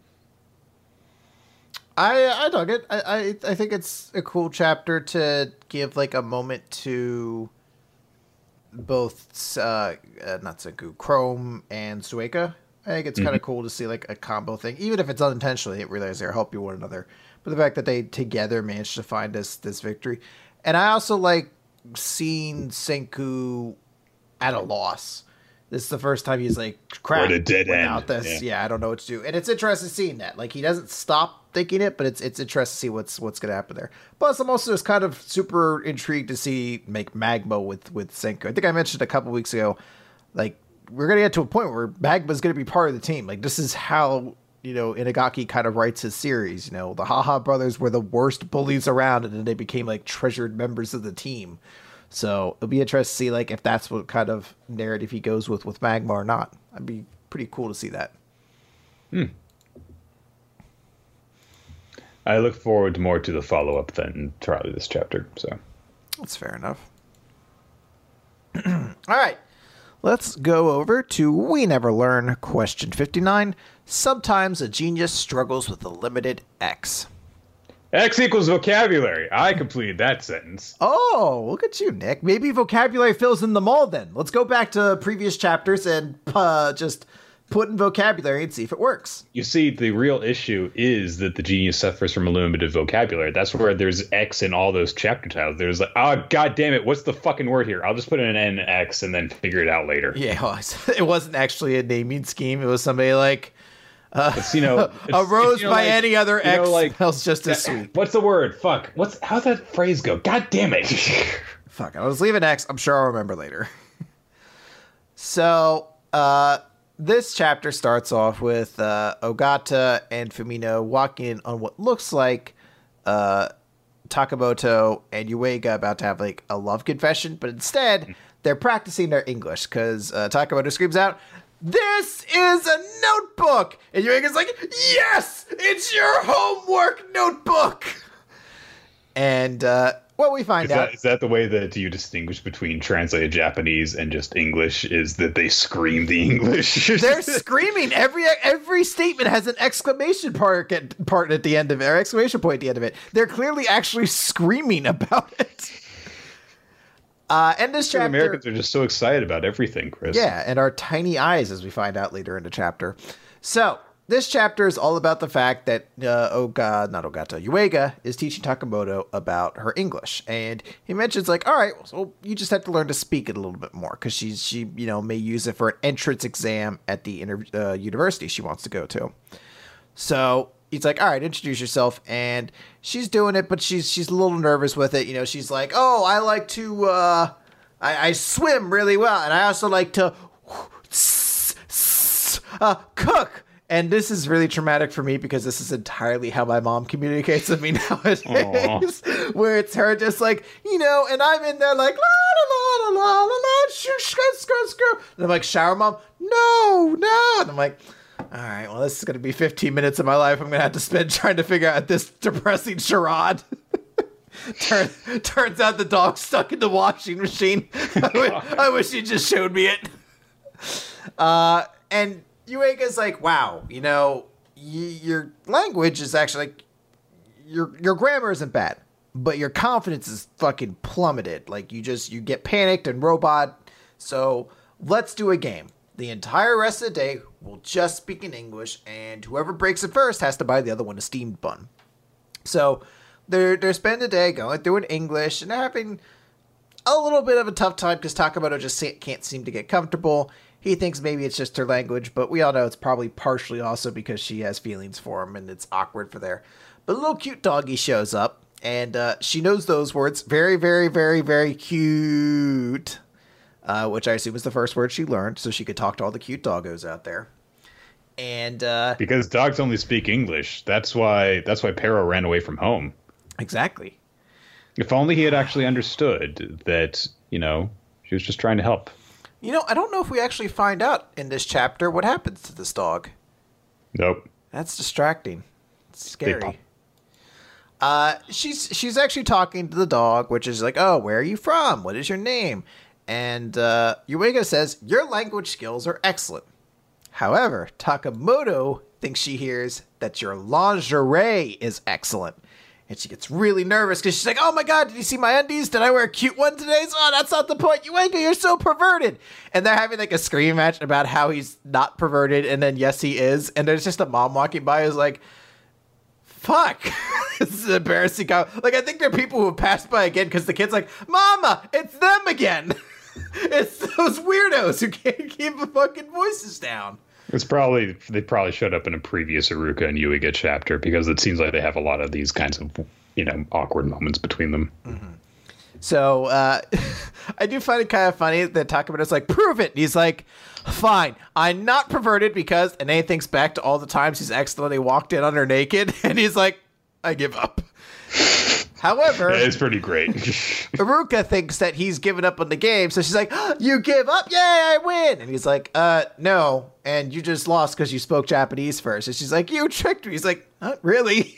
I dug it. I think it's a cool chapter to give like a moment to both not Senku, Chrome and Suika. I think it's kind of cool to see like a combo thing, even if it's unintentionally. It realize they're helping one another, but the fact that they together managed to find this victory, and I also like seeing Senku at a loss. This is the first time he's like, crap, or a dead without end. this, yeah, I don't know what to do. And it's interesting seeing that. Like, he doesn't stop thinking it, but it's interesting to see what's going to happen there. Plus, I'm also just kind of super intrigued to see Magma with Senku. I think I mentioned a couple weeks ago, like, we're going to get to a point where Magma's going to be part of the team. Like, this is how, Inagaki kind of writes his series. The Haha brothers were the worst bullies around, and then they became, like, treasured members of the team. So it'll be interesting to see like if that's what kind of narrative he goes with Magma or not. I'd be pretty cool to see that. I look forward more to the follow-up than entirely this chapter. So that's fair enough. All right. Let's go over to We Never Learn, question 59. Sometimes a genius struggles with a limited X. X equals vocabulary. I completed that sentence. Oh, look at you, Nick. Maybe vocabulary fills in the mold then. Let's go back to previous chapters and just put in vocabulary and see if it works. You see, the real issue is that the genius suffers from a limited vocabulary. That's where there's X in all those chapter titles. There's like, oh, God damn it, what's the fucking word here? I'll just put in an X and then figure it out later. Yeah, well, it wasn't actually a naming scheme. It was somebody like... it's, a rose by like, any other X smells just as that, sweet. What's the word? Fuck. How's that phrase go? God damn it. Fuck, I was leaving X. I'm sure I'll remember later. So, this chapter starts off with Ogata and Fumino walking on what looks like Takamoto and Yuiga about to have like a love confession, but instead they're practicing their English because Takamoto screams out, "This is a notebook!" And Yuiga's like, "Yes! It's your homework notebook!" And What we find out Is that the way that you distinguish between translated Japanese and just English? Is that they scream the English? they're screaming. Every statement has an exclamation part at the end of it, or exclamation point at the end of it. They're clearly actually screaming about it. And this chapter, Americans are just so excited about everything, Chris. yeah, and our tiny eyes, as we find out later in the chapter. So this chapter is all about the fact that Yuiga is teaching Takamoto about her English, and he mentions like, all right, so you just have to learn to speak it a little bit more because she may use it for an entrance exam at the university she wants to go to. So he's like, all right, introduce yourself, and she's doing it, but she's a little nervous with it. She's like, oh, I like to I swim really well, and I also like to cook. And this is really traumatic for me because this is entirely how my mom communicates with me nowadays. Aww. Where it's her just like, and I'm in there like, la, la, la, la, la, la, screw. And I'm like, shower mom? No. And I'm like, all right, well, this is going to be 15 minutes of my life I'm going to have to spend trying to figure out this depressing charade. Turns out the dog's stuck in the washing machine. I wish you just showed me it. And Yuiga's like, wow, your language is actually like, your grammar isn't bad, but your confidence is fucking plummeted. Like you get panicked and robot. So let's do a game. The entire rest of the day, we'll just speak in English, and whoever breaks it first has to buy the other one a steamed bun. So they're spending the day going through in English, and they're having a little bit of a tough time because Takamoto just can't seem to get comfortable. He thinks maybe it's just her language, but we all know it's probably partially also because she has feelings for him and it's awkward for there. But a little cute doggy shows up, and she knows those words. Very, very, very, very cute. Which I assume is the first word she learned, so she could talk to all the cute doggos out there. And because dogs only speak English, that's why Pero ran away from home. Exactly. If only he had actually understood that, she was just trying to help. I don't know if we actually find out in this chapter what happens to this dog. Nope. That's distracting. It's scary. She's actually talking to the dog, which is like, oh, where are you from? What is your name? And Yuiga says, your language skills are excellent. However, Takamoto thinks she hears that your lingerie is excellent. And she gets really nervous because she's like, oh my God, did you see my undies? Did I wear a cute one today? Oh, that's not the point. Yuiga, you're so perverted. And they're having like a scream match about how he's not perverted. And then, yes, he is. And there's just a mom walking by who's like, fuck. This is embarrassing. Like, I think there are people who have passed by again because the kid's like, Mama, it's them again. It's those weirdos who can't keep the fucking voices down. They probably showed up in a previous Iruka and Yuiga chapter because it seems like they have a lot of these kinds of, awkward moments between them. Mm-hmm. So I do find it kind of funny that Takamoto's like, prove it. And he's like, fine, I'm not perverted because, and then he thinks back to all the times he's accidentally walked in on her naked. And he's like, I give up. However, it's pretty great. Iruka thinks that he's given up on the game, so she's like, oh, you give up? Yay, I win. And he's like, no, and you just lost because you spoke Japanese first. And she's like, you tricked me. He's like, not really.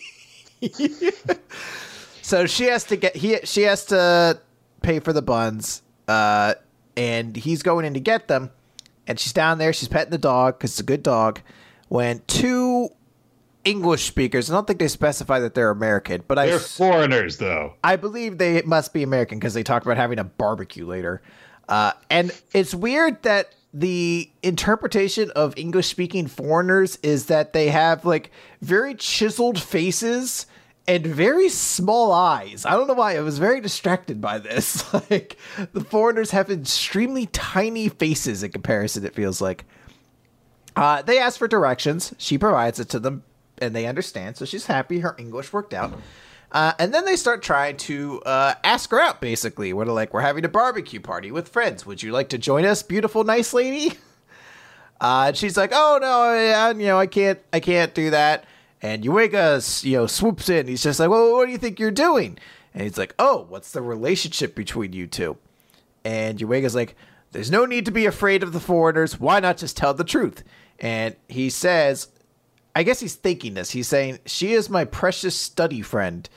So she has to pay for the buns, and he's going in to get them, and she's down there, she's petting the dog because it's a good dog, when two English speakers, I don't think they specify that they're American, but they're foreigners, though. I believe they must be American because they talk about having a barbecue later. And it's weird that the interpretation of English-speaking foreigners is that they have like very chiseled faces and very small eyes. I don't know why. I was very distracted by this. Like the foreigners have extremely tiny faces in comparison, it feels like. They ask for directions. She provides it to them. And they understand, so she's happy her English worked out. And then they start trying to ask her out, basically. We're like, we're having a barbecue party with friends. Would you like to join us, beautiful, nice lady? And she's like, oh, no, I can't do that. And Yuiga, swoops in. He's just like, well, what do you think you're doing? And he's like, oh, what's the relationship between you two? And Yuiga's like, there's no need to be afraid of the foreigners. Why not just tell the truth? And he says, I guess he's thinking this. He's saying, she is my precious study friend,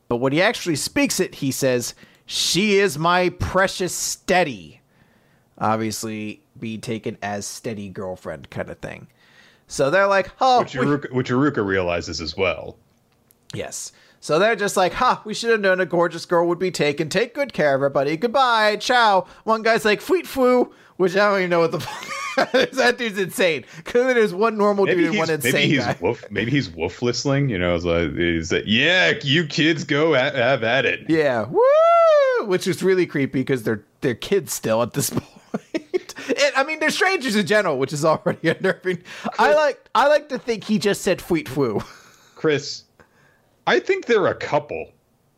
But when he actually speaks it, he says, "She is my precious steady." Obviously, be taken as steady girlfriend kind of thing. So they're like, "Oh," which Iruka realizes as well. Yes. So they're just like, we should have known a gorgeous girl would be taken. Take good care, everybody. Goodbye. Ciao. One guy's like, "Fleet foo," which I don't even know what the fuck. That dude's insane. Clearly there's one normal dude and one insane guy. Maybe he's wolf whistling, you know, he's like, "Yeah, you kids go have at it." Yeah. Woo! Which is really creepy because they're kids still at this point. I mean, they're strangers in general, which is already unnerving. I like to think he just said "fleet foo." Chris, I think they're a couple.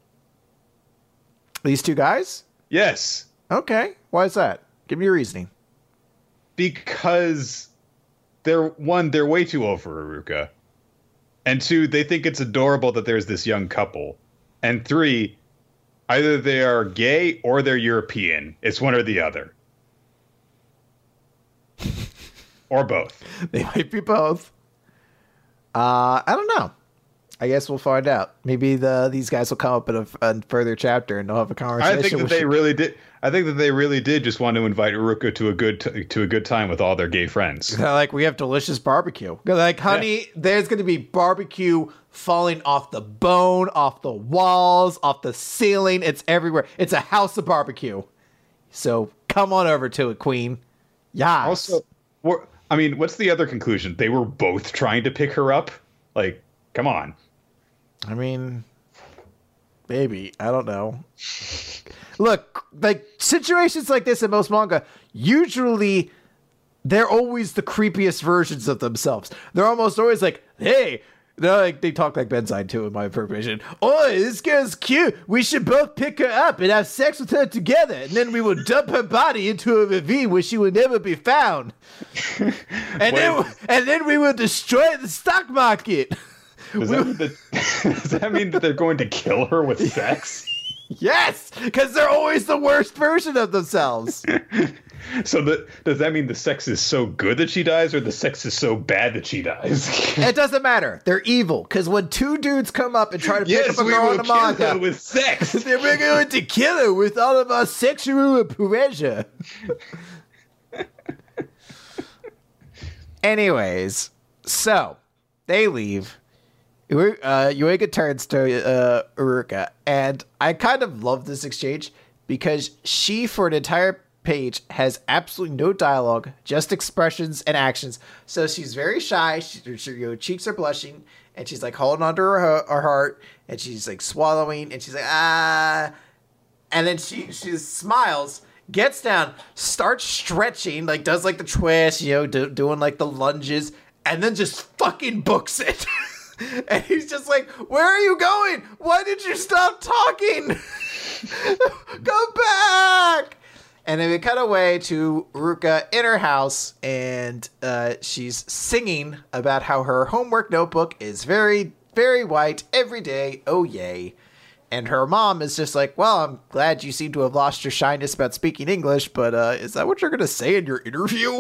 These two guys? Yes. Okay. Why is that? Give me your reasoning. Because they're way too old for Iruka. And 2, they think it's adorable that there's this young couple. And 3, either they are gay or they're European. It's one or the other. Or both. They might be both. I don't know. I guess we'll find out. Maybe these guys will come up in a further chapter and they'll have a conversation. I think that they really did. I think that they really did just want to invite Iruka to a good time with all their gay friends. They're like, "We have delicious barbecue." They're like, "Honey, there's going to be barbecue falling off the bone, off the walls, off the ceiling. It's everywhere. It's a house of barbecue. So come on over to it, Queen." Yes. Also, what's the other conclusion? They were both trying to pick her up? Like, come on. I mean, maybe. I don't know. Look, like, situations like this in most manga, usually they're always the creepiest versions of themselves. They're almost always like, "Hey," they talk like Benzine too, in my information. "Oh, this girl's cute. We should both pick her up and have sex with her together, and then we will dump her body into a ravine where she will never be found. And then we will destroy the stock market." Does that mean that they're going to kill her with sex? Yes, because they're always the worst version of themselves. So does that mean the sex is so good that she dies, or the sex is so bad that she dies? It doesn't matter. They're evil. Because when two dudes come up and try to pick up a girl in the manga, kill her with sex. We're going to kill her with all of our sexual pleasure. Anyways, so they leave. Yuiga turns to Iruka, and I kind of love this exchange because she, for an entire page, has absolutely no dialogue, just expressions and actions. So she's very shy. Her cheeks are blushing, and she's like holding onto her heart, and she's like swallowing, and she's like and then she smiles, gets down, starts stretching, like does like the twist, doing like the lunges, and then just fucking books it. And he's just like, "Where are you going? Why did you stop talking? Go back!" And then we cut away to Ruka in her house, and she's singing about how her homework notebook is very, very white every day. Oh, yay. And her mom is just like, "Well, I'm glad you seem to have lost your shyness about speaking English, but is that what you're going to say in your interview?"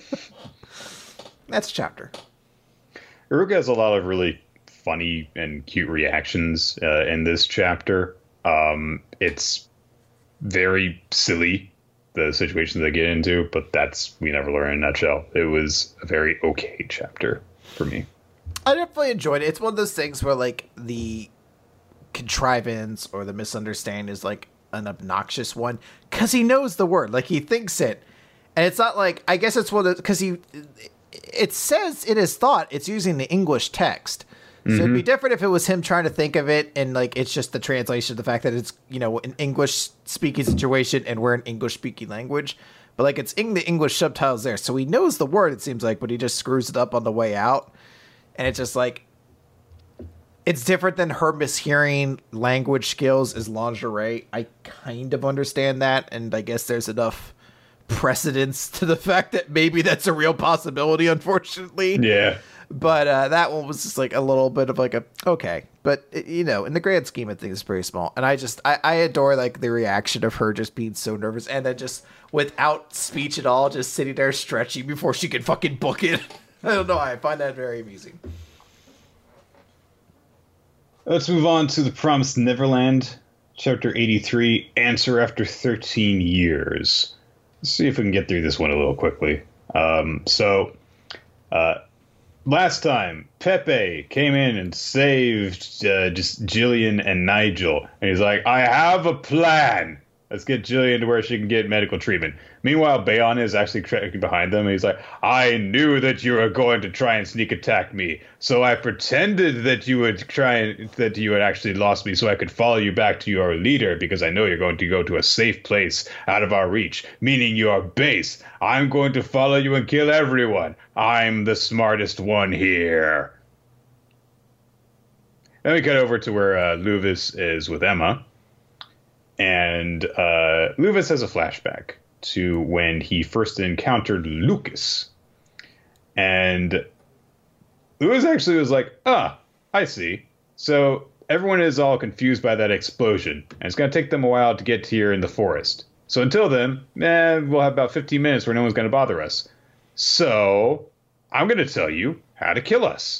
That's a chapter. Iruka has a lot of really funny and cute reactions in this chapter. It's very silly, the situations they get into, but we never learn in a nutshell. It was a very okay chapter for me. I definitely enjoyed it. It's one of those things where like the contrivance or the misunderstanding is like an obnoxious one because he knows the word, like he thinks it, and it's not like, I guess it's one of, because it says in his thought it's using the English text. So it'd be different if it was him trying to think of it and like it's just the translation of the fact that it's, an English speaking situation and we're an English speaking language. But like it's in the English subtitles there. So he knows the word, it seems like, but he just screws it up on the way out. And it's just like, it's different than her mishearing language skills as lingerie. I kind of understand that. And I guess there's enough precedence to the fact that maybe that's a real possibility, unfortunately. Yeah. But that one was just like a little bit of like okay. But, in the grand scheme of things, it's pretty small. And I adore like the reaction of her just being so nervous and then just without speech at all, just sitting there stretching before she could fucking book it. I don't know. I find that very amusing. Let's move on to The Promised Neverland, Chapter 83, Answer After 13 Years. Let's see if we can get through this one a little quickly. Last time, Pepe came in and saved just Jillian and Nigel. And he's like, I have a plan. Let's get Jillian to where she can get medical treatment. Meanwhile, Bayon is actually tracking behind them. And he's like, I knew that you were going to try and sneak attack me. So I pretended that you would that you had actually lost me so I could follow you back to your leader because I know you're going to go to a safe place out of our reach, meaning your base. I'm going to follow you and kill everyone. I'm the smartest one here. Then we cut over to where Luvis is with Emma. And Luvis has a flashback to when he first encountered Lucas. And Luvis actually was like, I see. So everyone is all confused by that explosion. And it's going to take them a while to get here in the forest. So until then, we'll have about 15 minutes where no one's going to bother us. So I'm going to tell you how to kill us.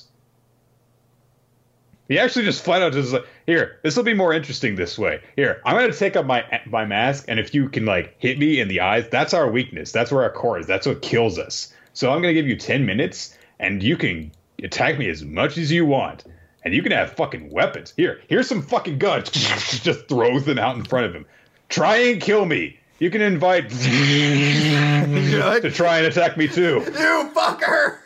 He actually just flat out just like, here, this will be more interesting this way. Here, I'm going to take up my mask, and if you can, like, hit me in the eyes, that's our weakness. That's where our core is. That's what kills us. So I'm going to give you 10 minutes, and you can attack me as much as you want. And you can have fucking weapons. Here's some fucking guns. Just throws them out in front of him. Try and kill me. You can invite to try and attack me, too. You fucker!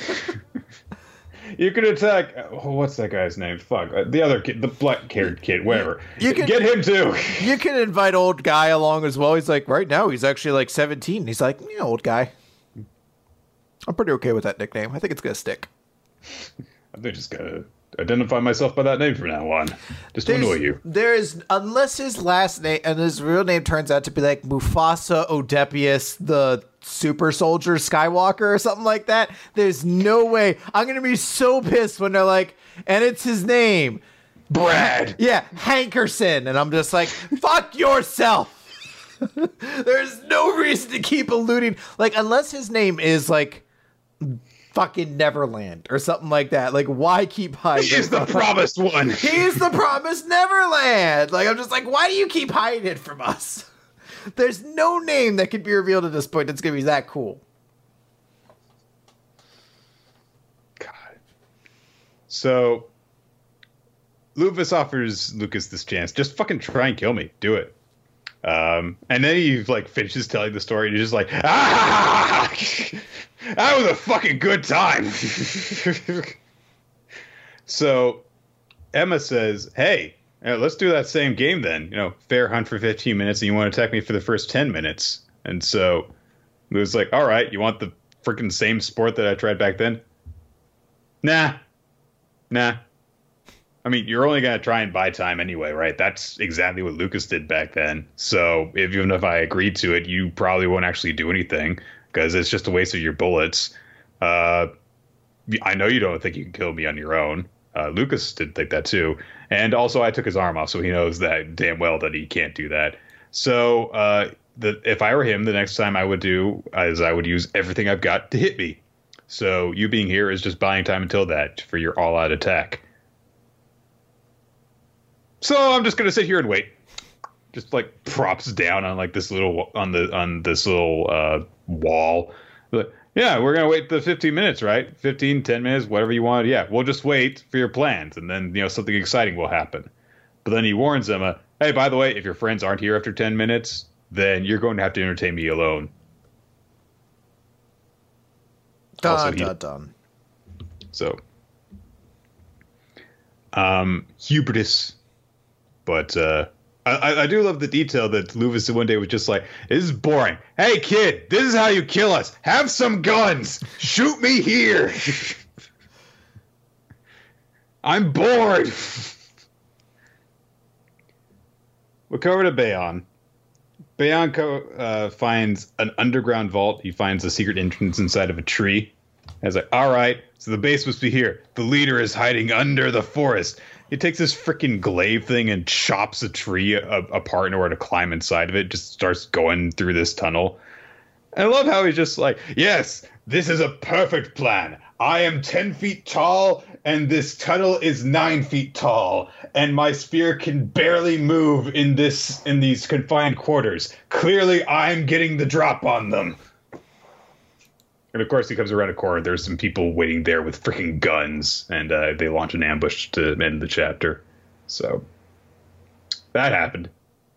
You can attack. What's that guy's name? Fuck. The other kid, the black-haired kid, whatever. You can get him too. You can invite old guy along as well. He's like, right now he's actually like 17. He's like, yeah, old guy. I'm pretty okay with that nickname. I think it's gonna stick. I'm just gonna identify myself by that name from now on. Just to annoy you. Unless his last name and his real name turns out to be like Mufasa Odepius, the super soldier Skywalker or something like that, there's no way. I'm gonna be so pissed when they're like, and it's his name, Brad. Yeah, Hankerson, and I'm just like, fuck yourself. There's no reason to keep alluding, like, unless his name is like fucking Neverland or something like that. Like, why keep hiding? He's the promised one. He's the promised Neverland. Like, I'm just like, why do you keep hiding it from us? There's no name that could be revealed at this point that's gonna be that cool. God. So Luvis offers Lucas this chance. Just fucking try and kill me. Do it. And then he like finishes telling the story and he's just like, that was a fucking good time. So Emma says, hey, let's do that same game then. Fair hunt for 15 minutes and you want to attack me for the first 10 minutes. And so it was like, all right, you want the freaking same sport that I tried back then? Nah. I mean, you're only going to try and buy time anyway, right? That's exactly what Lucas did back then. So even if I agreed to it, you probably won't actually do anything because it's just a waste of your bullets. I know you don't think you can kill me on your own. Lucas did think that too. And also I took his arm off, so he knows that damn well that he can't do that. So if I were him, the next time I would do is I would use everything I've got to hit me. So you being here is just buying time until that for your all-out attack. So I'm just gonna sit here and wait. Just like props down on like this little wall. But, yeah, we're gonna wait the 15 minutes, right? 15, 10 minutes, whatever you want. Yeah, we'll just wait for your plans, and then something exciting will happen. But then he warns Emma, hey, by the way, if your friends aren't here after 10 minutes, then you're going to have to entertain me alone. Dun. So, hubris. But I do love the detail that Luvis one day was just like, this is boring. Hey, kid, this is how you kill us. Have some guns. Shoot me here. I'm bored. We cover to Bayon. Bayon finds an underground vault. He finds a secret entrance inside of a tree. I was like, all right, so the base must be here. The leader is hiding under the forest. He takes this freaking glaive thing and chops a tree apart in order to climb inside of it. Just starts going through this tunnel. And I love how he's just like, yes, this is a perfect plan. I am 10 feet tall, and this tunnel is 9 feet tall, and my spear can barely move in these confined quarters. Clearly, I'm getting the drop on them. And of course, he comes around a corner. There's some people waiting there with freaking guns, and they launch an ambush to end the chapter. So that happened.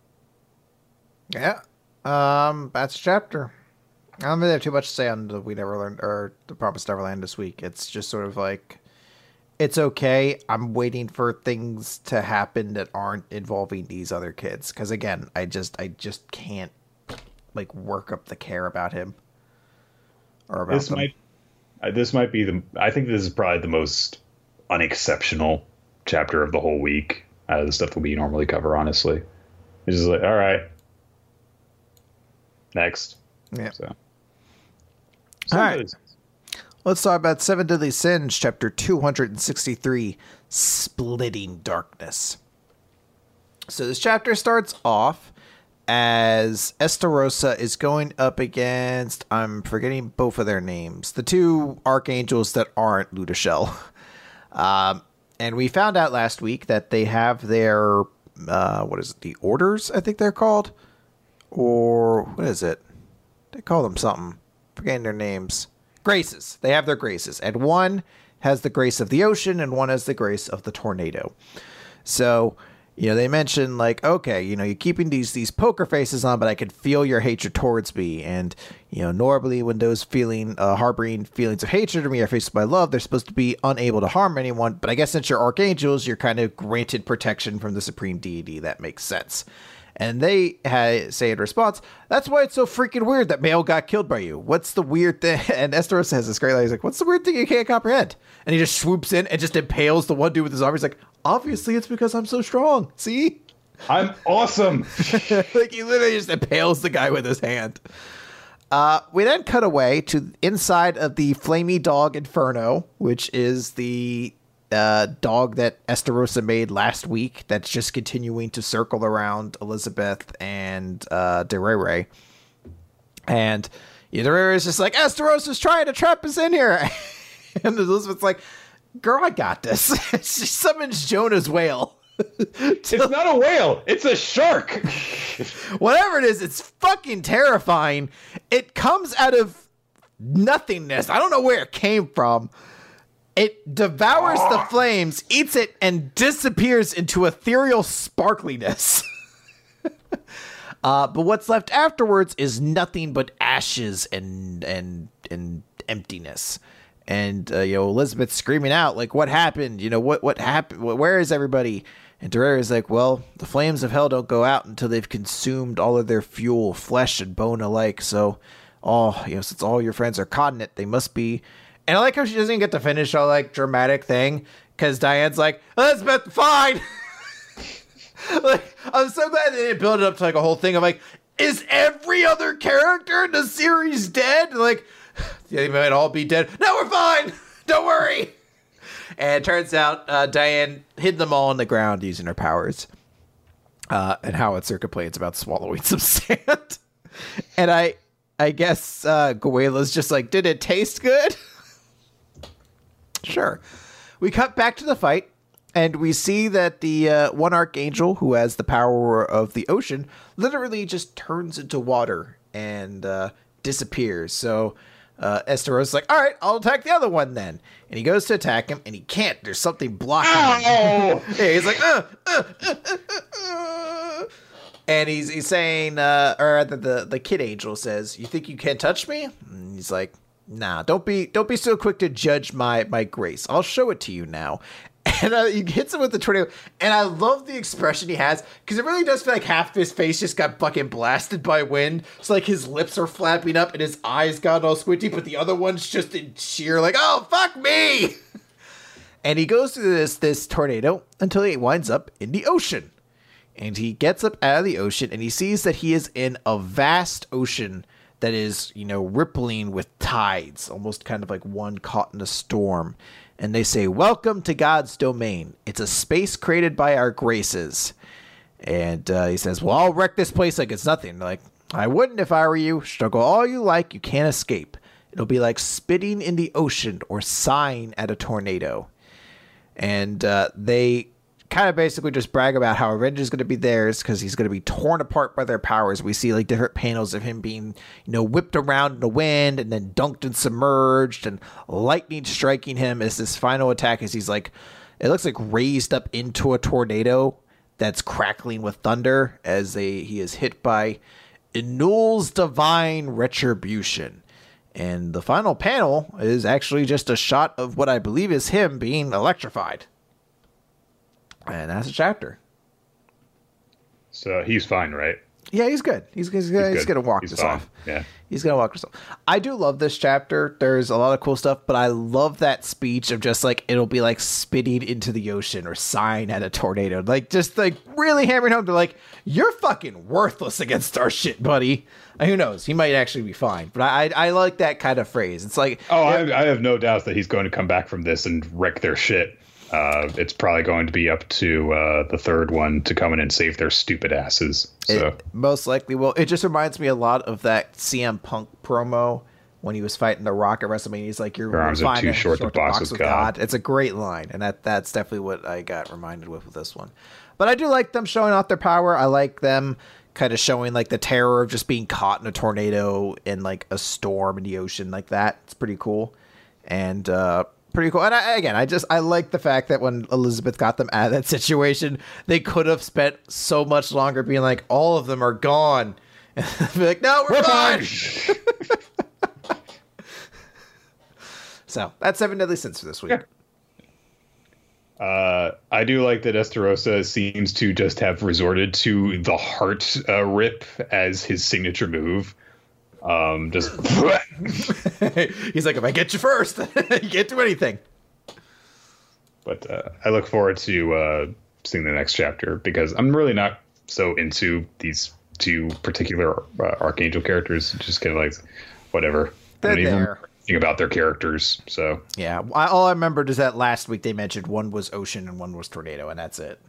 Yeah. That's a chapter. I don't really have too much to say on the We Never Learned or The Promised Neverland this week. It's just sort of like, it's okay. I'm waiting for things to happen that aren't involving these other kids. Because again, I just can't like work up the care about him or about them. This might be I think this is probably the most unexceptional chapter of the whole week out of the stuff that we normally cover. Honestly, it's just like, all right, next. Yeah. So. All right. Let's talk about Seven Deadly Sins, chapter 263, Splitting Darkness. So this chapter starts off as Estarossa is going up against, I'm forgetting both of their names, the two archangels that aren't Ludoshel. And we found out last week that they have their, the orders, I think they're called? Or what is it? They call them something. Forgetting their names. Graces. They have their graces. And one has the grace of the ocean and one has the grace of the tornado. So, they mentioned like, okay, you're keeping these poker faces on, but I can feel your hatred towards me. And, normally when those harboring feelings of hatred or me are faced by love, they're supposed to be unable to harm anyone. But I guess since you're archangels, you're kind of granted protection from the supreme deity. That makes sense. And they say in response, that's why it's so freaking weird that Mael got killed by you. What's the weird thing? And Estarossa has this great line. He's like, what's the weird thing you can't comprehend? And he just swoops in and just impales the one dude with his arm. He's like, obviously it's because I'm so strong. See? I'm awesome. Like he literally just impales the guy with his hand. We then cut away to inside of the Flamey Dog Inferno, which is the dog that Estarossa made last week that's just continuing to circle around Elizabeth and Derere. And Derere is just like, Estarossa's trying to trap us in here. And Elizabeth's like, girl, I got this. She summons Jonah's whale. It's not a whale. It's a shark. Whatever it is, it's fucking terrifying. It comes out of nothingness. I don't know where it came from. It devours the flames, eats it, and disappears into ethereal sparkliness. But what's left afterwards is nothing but ashes and emptiness. And Elizabeth's screaming out like, "What happened? What happened? Where is everybody?" And Derere is like, "Well, the flames of hell don't go out until they've consumed all of their fuel, flesh and bone alike. So, since all your friends are caught in it, they must be." And I like how she doesn't even get to finish all like dramatic thing because Diane's like, Elizabeth, fine. Like, I'm so glad they didn't build it up to like a whole thing of like, is every other character in the series dead? Like, they might all be dead. No, we're fine. Don't worry. And it turns out Diane hid them all on the ground using her powers. And Howitzer complains about swallowing some sand. And I guess Gouela's just like, did it taste good? Sure. We cut back to the fight, and we see that the one archangel who has the power of the ocean literally just turns into water and disappears. So Estarossa's like, all right, I'll attack the other one then. And he goes to attack him, and he can't. There's something blocking him. Yeah, he's like, And he's saying, or the kid angel says, you think you can't touch me? And he's like, nah, don't be so quick to judge my grace. I'll show it to you now. And he hits him with the tornado. And I love the expression he has because it really does feel like half of his face just got fucking blasted by wind. So like his lips are flapping up and his eyes got all squinty, but the other one's just in sheer like, oh, fuck me. And he goes through this tornado until he winds up in the ocean. And he gets up out of the ocean and he sees that he is in a vast ocean that is, rippling with tides, almost kind of like one caught in a storm. And they say, welcome to God's domain. It's a space created by our graces. And he says, well, I'll wreck this place like it's nothing. Like, I wouldn't if I were you. Struggle all you like. You can't escape. It'll be like spitting in the ocean or sighing at a tornado. And they kind of basically just brag about how Revenge is going to be theirs because he's going to be torn apart by their powers. We see like different panels of him being, whipped around in the wind and then dunked and submerged, and lightning striking him as this final attack as he's like, it looks like raised up into a tornado that's crackling with thunder as he is hit by Enul's divine retribution. And the final panel is actually just a shot of what I believe is him being electrified. And that's a chapter. So he's fine, right? Yeah, he's good. He's going to walk this off. Yeah. He's going to walk this off. I do love this chapter. There's a lot of cool stuff, but I love that speech of just like, it'll be like spitting into the ocean or sighing at a tornado. Like, just like really hammering home to like, you're fucking worthless against our shit, buddy. And who knows? He might actually be fine. But I like that kind of phrase. It's like, I have no doubts that he's going to come back from this and wreck their shit. It's probably going to be up to the third one to come in and save their stupid asses. So it most likely will. It just reminds me a lot of that CM Punk promo when he was fighting The Rock at WrestleMania. He's like, "Your arms are too short to box with God." It's a great line, and that's definitely what I got reminded with this one. But I do like them showing off their power. I like them kind of showing like the terror of just being caught in a tornado in like a storm in the ocean like that. It's pretty cool. And pretty cool. And I like the fact that when Elizabeth got them out of that situation, they could have spent so much longer being like, all of them are gone. And be like, no, we're fine. So that's 7 Deadly Sins for this week. Yeah. I do like that Esterosa seems to just have resorted to the heart rip as his signature move. Just he's like, if I get you first, you can't do anything. But I look forward to seeing the next chapter because I'm really not so into these two particular Archangel characters. Just kind of like whatever. They're I don't even there. remember anything about their characters. So yeah, all I remembered is that last week they mentioned one was Ocean and one was Tornado, and that's it.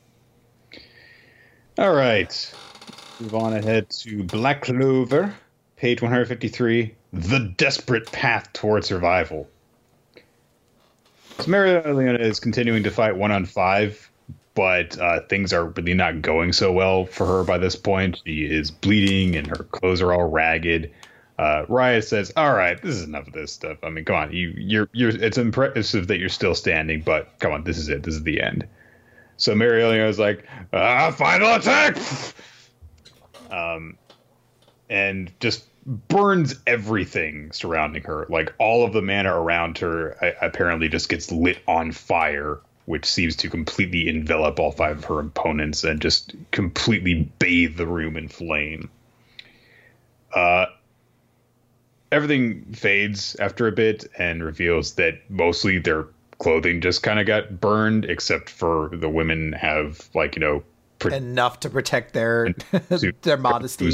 All right, move on ahead to Black Clover. Page 153, The Desperate Path Toward Survival. So Marileona is continuing to fight 1-on-5, but things are really not going so well for her by this point. She is bleeding and her clothes are all ragged. Raya says, all right, this is enough of this stuff. I mean, come on, it's impressive that you're still standing, but come on, this is it. This is the end. So Marileona is like, final attack! And just burns everything surrounding her. Like all of the mana around her apparently just gets lit on fire, which seems to completely envelop all 5 of her opponents and just completely bathe the room in flame. Everything fades after a bit and reveals that mostly their clothing just kind of got burned, except for the women have enough to protect their their modesty.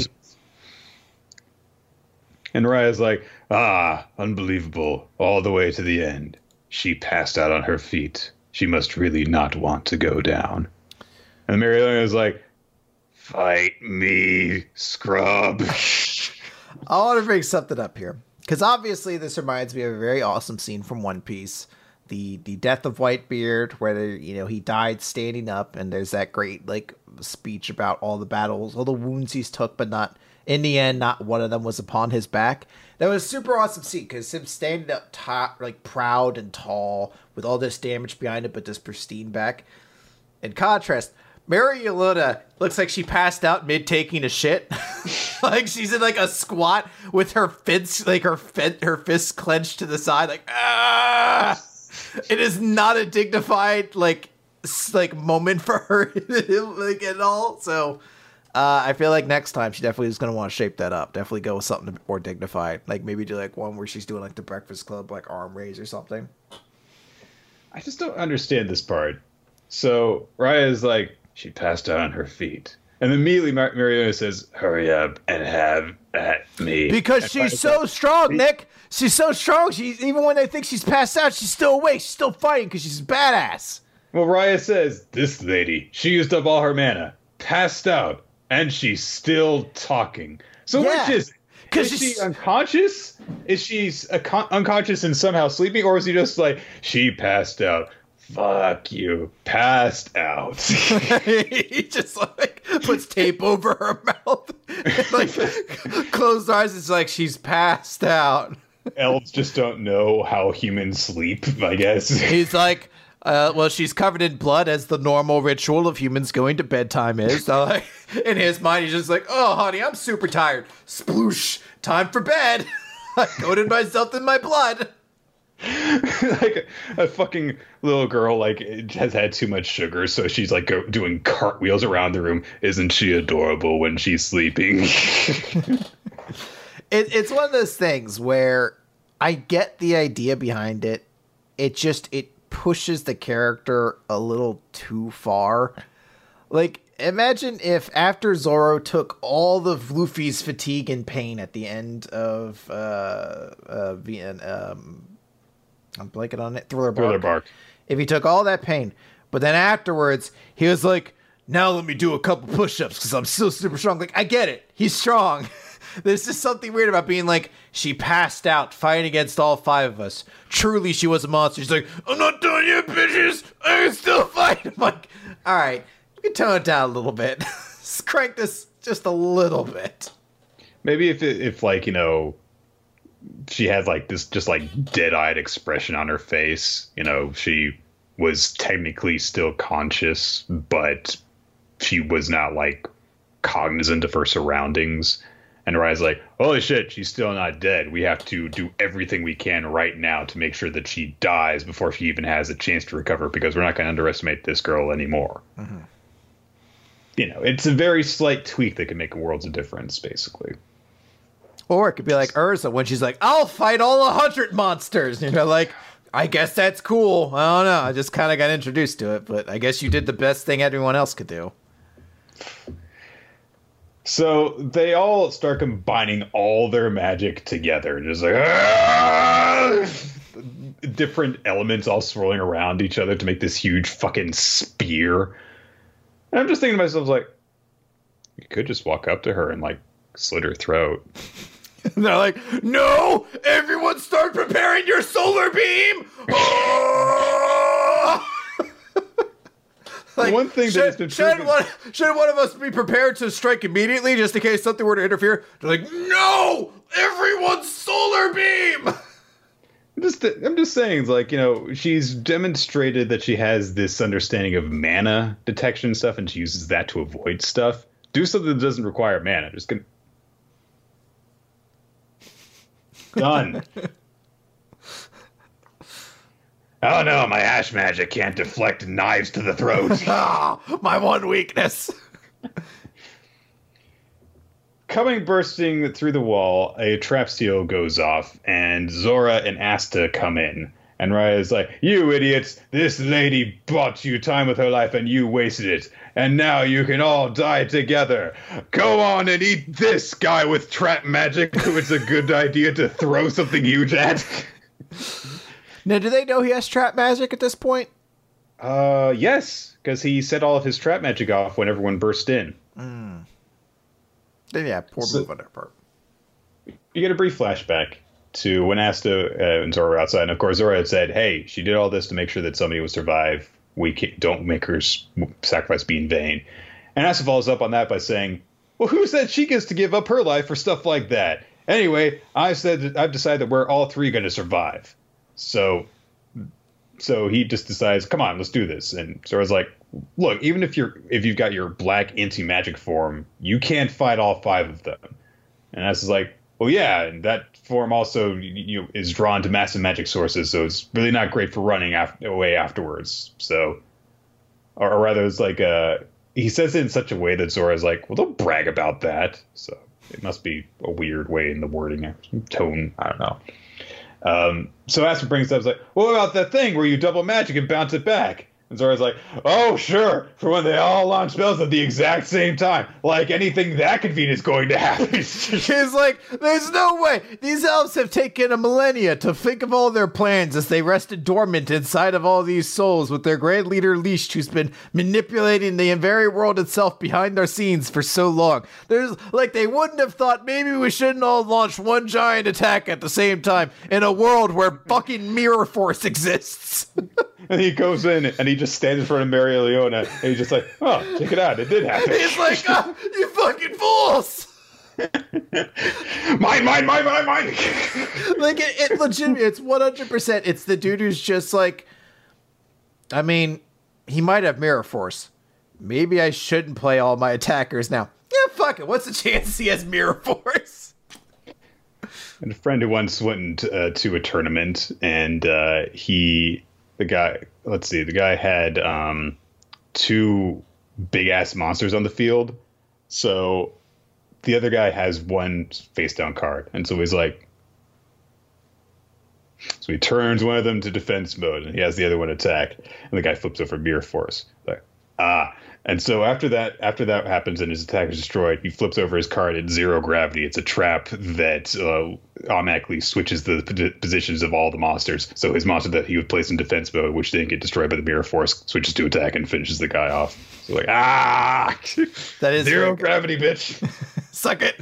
And Raya's like, unbelievable, all the way to the end. She passed out on her feet. She must really not want to go down. And Marileona is like, fight me, scrub. I want to bring something up here. Because obviously this reminds me of a very awesome scene from One Piece. The death of Whitebeard, where he died standing up, and there's that great speech about all the battles, all the wounds he's took, but not in the end, not one of them was upon his back. That was a super awesome scene because him standing up top, proud and tall, with all this damage behind it, but this pristine back. In contrast, Marileona looks like she passed out mid taking a shit. She's in a squat with her fists her fists clenched to the side, It is not a dignified moment for her at all. So I feel like next time she definitely is going to want to shape that up. Definitely go with something a bit more dignified. Maybe do one where she's doing the Breakfast Club arm raise or something. I just don't understand this part. So Raya is she passed out on her feet. And immediately Marileona says, hurry up and have at me. Because she's so strong, Nick. She's so strong. Even when they think she's passed out, she's still awake. She's still fighting because she's badass. Well, Raya says, this lady, she used up all her mana, passed out, and she's still talking. So which is it? 'Cause is she she's- unconscious? Is she unconscious and somehow sleeping, or is he just like she passed out? Fuck you, passed out. He just like puts tape over her mouth, and, like closed eyes. It's like she's passed out. Elves just don't know how humans sleep, I guess. He's like, well, she's covered in blood, as the normal ritual of humans going to bedtime is. So, like, in his mind, he's just like, oh, honey, I'm super tired. Sploosh, time for bed. I coated myself in my blood. Like a fucking little girl, like, has had too much sugar, so she's like doing cartwheels around the room. Isn't she adorable when she's sleeping? It's one of those things where I get the idea behind it. It pushes the character a little too far. Like, imagine if after Zoro took all of Luffy's fatigue and pain at the end of I'm blanking on it. Thriller Bark. If he took all that pain, but then afterwards he was like, now let me do a couple push-ups because I'm still super strong. Like, I get it. He's strong. There's just something weird about being like, she passed out fighting against all 5 of us. Truly, she was a monster. She's like, I'm not done yet, bitches. I can still fight. I'm like, all right, you can tone it down a little bit. Let's crank this just a little bit. Maybe if like, you know, she had like this just like dead-eyed expression on her face. You know, she was technically still conscious, but she was not like cognizant of her surroundings. And Rai's like, holy shit, she's still not dead. We have to do everything we can right now to make sure that she dies before she even has a chance to recover, because we're not going to underestimate this girl anymore. Mm-hmm. You know, it's a very slight tweak that can make a world of difference, basically. Or it could be like Urza when she's like, I'll fight all 100 monsters. And you're like, I guess that's cool. I don't know. I just kind of got introduced to it, but I guess you did the best thing everyone else could do. So they all start combining all their magic together. Just like, ah! Different elements all swirling around each other to make this huge fucking spear. And I'm just thinking to myself, like, you could just walk up to her and, like, slit her throat. And they're like, no! Everyone start preparing your solar beam! Oh! Like, one thing that has been proven... should one of us be prepared to strike immediately just in case something were to interfere? They're like, no! Everyone's solar beam! I'm just saying, like, you know, she's demonstrated that she has this understanding of mana detection stuff, and she uses that to avoid stuff. Do something that doesn't require mana. Just gonna... Done. Oh no, my ash magic can't deflect knives to the throat. Oh, my one weakness. Coming bursting through the wall, a trap seal goes off, and Zora and Asta come in. And Raya's like, you idiots, this lady bought you time with her life and you wasted it. And now you can all die together. Go on and eat this guy with trap magic who it's a good idea to throw something huge at. Now, do they know he has trap magic at this point? Yes, because he set all of his trap magic off when everyone burst in. Yeah, poor move on their part. You get a brief flashback to when Asta and Zora were outside. And of course, Zora had said, hey, she did all this to make sure that somebody would survive. Don't make her sacrifice be in vain. And Asta follows up on that by saying, well, who said she gets to give up her life for stuff like that? Anyway, I've decided that we're all 3 going to survive. So he just decides, come on, let's do this. And Zora's like, look, even if you've got your black anti-magic form, you can't fight all 5 of them. And Asta's like, well, yeah, and that form also is drawn to massive magic sources, so it's really not great for running away afterwards. So, or rather, it's like he says it in such a way that Zora's like, well, don't brag about that. So it must be a weird way in the wording, tone. I don't know. So Asta brings up, like, what about that thing where you double magic and bounce it back? And Zora's like, oh, sure, for when they all launch spells at the exact same time. Like anything that convenient is going to happen. He's like, there's no way. These elves have taken a millennia to think of all their plans as they rested dormant inside of all these souls with their grand leader Leash, who's been manipulating the very world itself behind our scenes for so long. There's like, they wouldn't have thought maybe we shouldn't all launch one giant attack at the same time in a world where fucking mirror force exists. And he goes in and he just stands in front of Mary Leona and he's just like, oh, check it out. It did happen. He's like, oh, you fucking fools. Mine. Like, it legitimately, it's 100%. It's the dude who's just like, I mean, he might have mirror force. Maybe I shouldn't play all my attackers now. Yeah, fuck it. What's the chance he has mirror force? And a friend who once went to a tournament and the guy had two big ass monsters on the field. So the other guy has one face down card. And so he's like, so he turns one of them to defense mode and he has the other one attack. And the guy flips over mirror force. Like, and so after that happens and his attack is destroyed, he flips over his card at 0 gravity. It's a trap that automatically switches the positions of all the monsters. So his monster that he would place in defense mode, which didn't get destroyed by the mirror force, switches to attack and finishes the guy off. So like, that is 0 gravity, bitch. Suck it.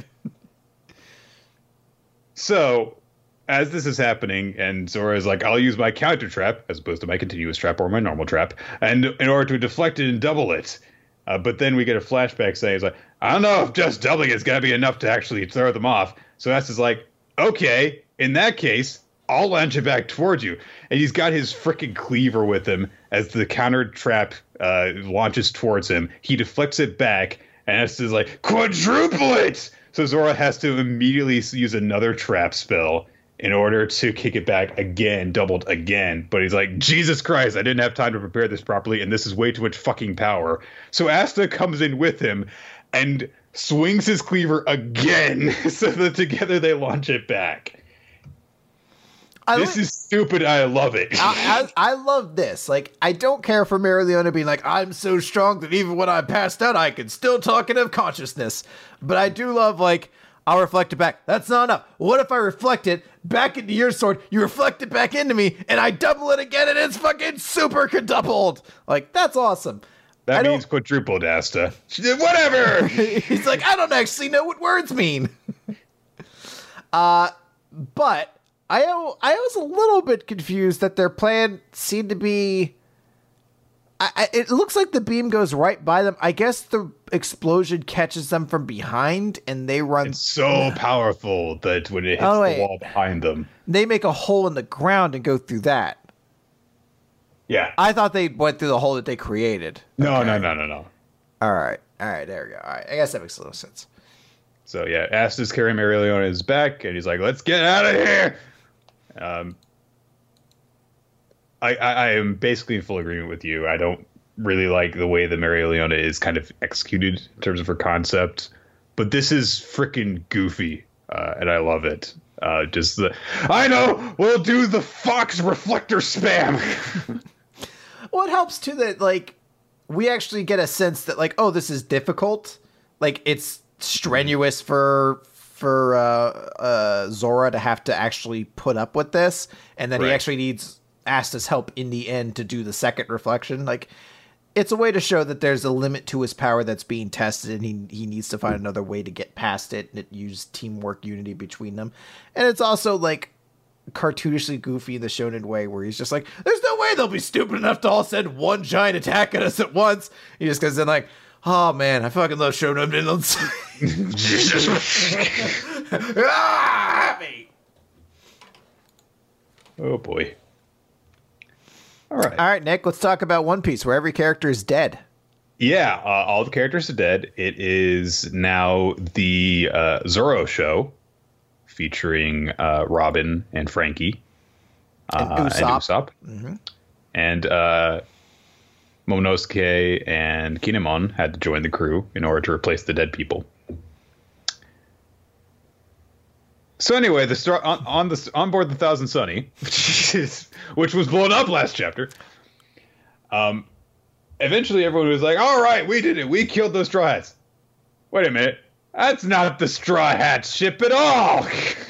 So as this is happening, and Zora is like, I'll use my counter trap as opposed to my continuous trap or my normal trap, and in order to deflect it and double it. But then we get a flashback saying, it's like, I don't know if just doubling it's going to be enough to actually throw them off. So Asta's like, okay, in that case, I'll launch it back towards you. And he's got his freaking cleaver with him as the counter trap launches towards him. He deflects it back, and Asta's like, quadruple it! So Zora has to immediately use another trap spell in order to kick it back again, doubled again. But he's like, Jesus Christ, I didn't have time to prepare this properly, and this is way too much fucking power. So Asta comes in with him and swings his cleaver again so that together they launch it back. This is stupid. I love it. I love this. Like, I don't care for Mary Leona being like, I'm so strong that even when I'm passed out, I can still talk and have consciousness. But I do love, like, I'll reflect it back. That's not enough. What if I reflect it back into your sword, you reflect it back into me, and I double it again, and it's fucking super quadrupled? Like, that's awesome. That means quadrupled, Asta. Whatever! He's like, I don't actually know what words mean. But I was a little bit confused that their plan seemed to be... it looks like the beam goes right by them. I guess the explosion catches them from behind and they run. It's so powerful that when it hits the wall behind them, they make a hole in the ground and go through that. Yeah. I thought they went through the hole that they created. No. All right, there we go. All right, I guess that makes a little sense. So yeah, Asta's carrying Mary Leona's back and he's like, let's get out of here. I am basically in full agreement with you. I don't really like the way that Mary Leona is kind of executed in terms of her concept, but this is freaking goofy, and I love it. I know, we'll do the Fox reflector spam. Well, it helps too that, like, we actually get a sense that, like, oh, this is difficult. Like, it's strenuous for Zora to have to actually put up with this, and then he actually needs Asta's help in the end to do the second reflection. Like, it's a way to show that there's a limit to his power that's being tested, and he needs to find another way to get past it, and it uses teamwork unity between them. And it's also, like, cartoonishly goofy in the shonen way, where he's just like, there's no way they'll be stupid enough to all send one giant attack at us at once. He just goes in like, oh man, I fucking love shonen villains. Jesus. Happy. Oh boy. All right, Nick, let's talk about One Piece, where every character is dead. Yeah, all the characters are dead. It is now the Zoro show, featuring Robin and Frankie. And Usopp. Mm-hmm. And Momonosuke and Kinemon had to join the crew in order to replace the dead people. So anyway, the star on board the Thousand Sunny, which was blown up last chapter. eventually everyone was like, all right, we did it. We killed those Straw Hats. Wait a minute. That's not the Straw Hat ship at all.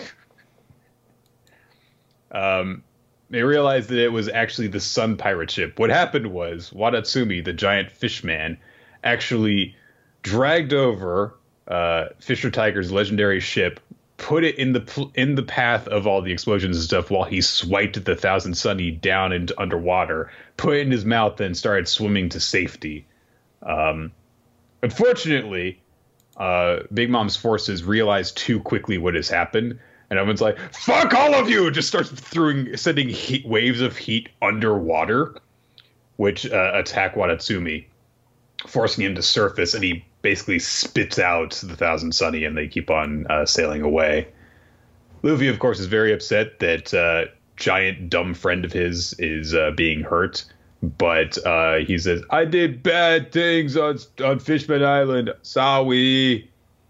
They realized that it was actually the Sun Pirate ship. What happened was Wadatsumi, the giant fish man, actually dragged over Fisher Tiger's legendary ship, put it in the path of all the explosions and stuff while he swiped the Thousand Sunny down into underwater, put it in his mouth, then started swimming to safety. Unfortunately, Big Mom's forces realized too quickly what has happened, and everyone's like, "Fuck all of you!" Just starts sending waves of heat underwater, which attack Wadatsumi, forcing him to surface, and he basically spits out the Thousand Sunny, and they keep on sailing away. Luffy, of course, is very upset that giant dumb friend of his is being hurt, but he says, "I did bad things on Fishman Island. Sorry.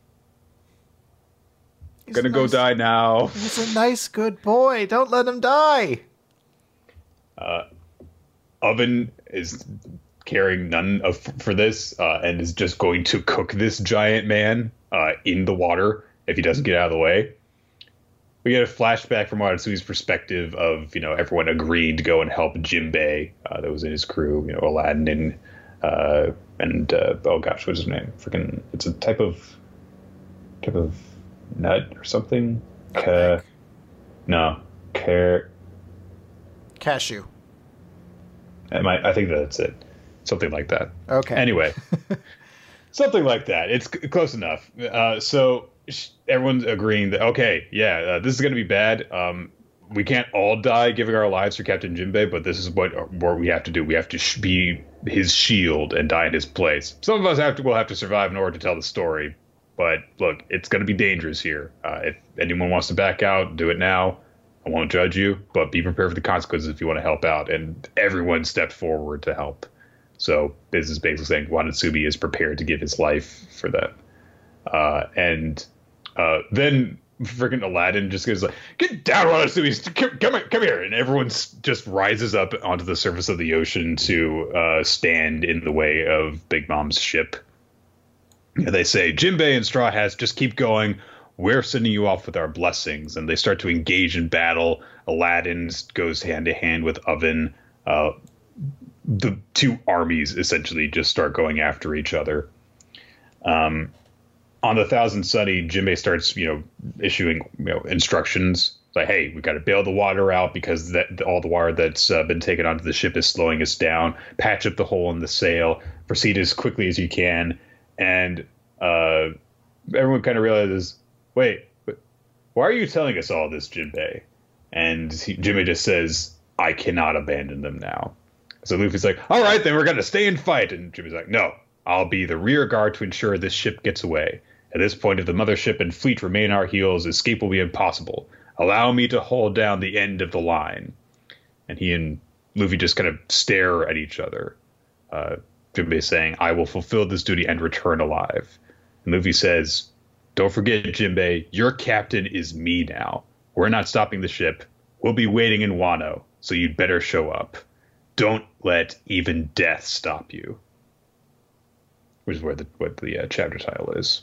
Gonna go die now." He's a nice, good boy. Don't let him die. Oven is caring none for this and is just going to cook this giant man in the water if he doesn't get out of the way. We get a flashback from Wadatsumi's perspective of, everyone agreeing to go and help Jinbei that was in his crew, Aladdin and oh gosh, what's his name? It's a type of nut or something. Cashew. I think that's it. Something like that. Okay. Anyway, something like that. It's close enough. So everyone's agreeing that, okay, yeah, this is going to be bad. We can't all die giving our lives for Captain Jinbei, but this is what we have to do. We have to be his shield and die in his place. Some of us will have to survive in order to tell the story. But look, it's going to be dangerous here. If anyone wants to back out, do it now. I won't judge you, but be prepared for the consequences if you want to help out. And everyone stepped forward to help. So this is basically saying Wadatsumi is prepared to give his life for that. And then freaking Aladdin just goes like, "Get down, Wadatsumi! Come here!" And everyone just rises up onto the surface of the ocean to stand in the way of Big Mom's ship. And they say, "Jinbei and Straw Hats, just keep going. We're sending you off with our blessings." And they start to engage in battle. Aladdin goes hand to hand with Oven. The two armies essentially just start going after each other. On the Thousand Sunny, Jinbei starts, issuing, instructions like, "Hey, we got to bail the water out because all the water that's been taken onto the ship is slowing us down. Patch up the hole in the sail. Proceed as quickly as you can." And everyone kind of realizes, wait, why are you telling us all this, Jinbei? And Jinbei just says, "I cannot abandon them now." So Luffy's like, "All right, then we're going to stay and fight." And Jinbei's like, "No, I'll be the rear guard to ensure this ship gets away. At this point, if the mothership and fleet remain our heels, escape will be impossible. Allow me to hold down the end of the line." And he and Luffy just kind of stare at each other. Jinbei saying, "I will fulfill this duty and return alive." And Luffy says, "Don't forget, Jinbei, your captain is me now. We're not stopping the ship. We'll be waiting in Wano, so you'd better show up. Don't let even death stop you." Which is what the chapter title is.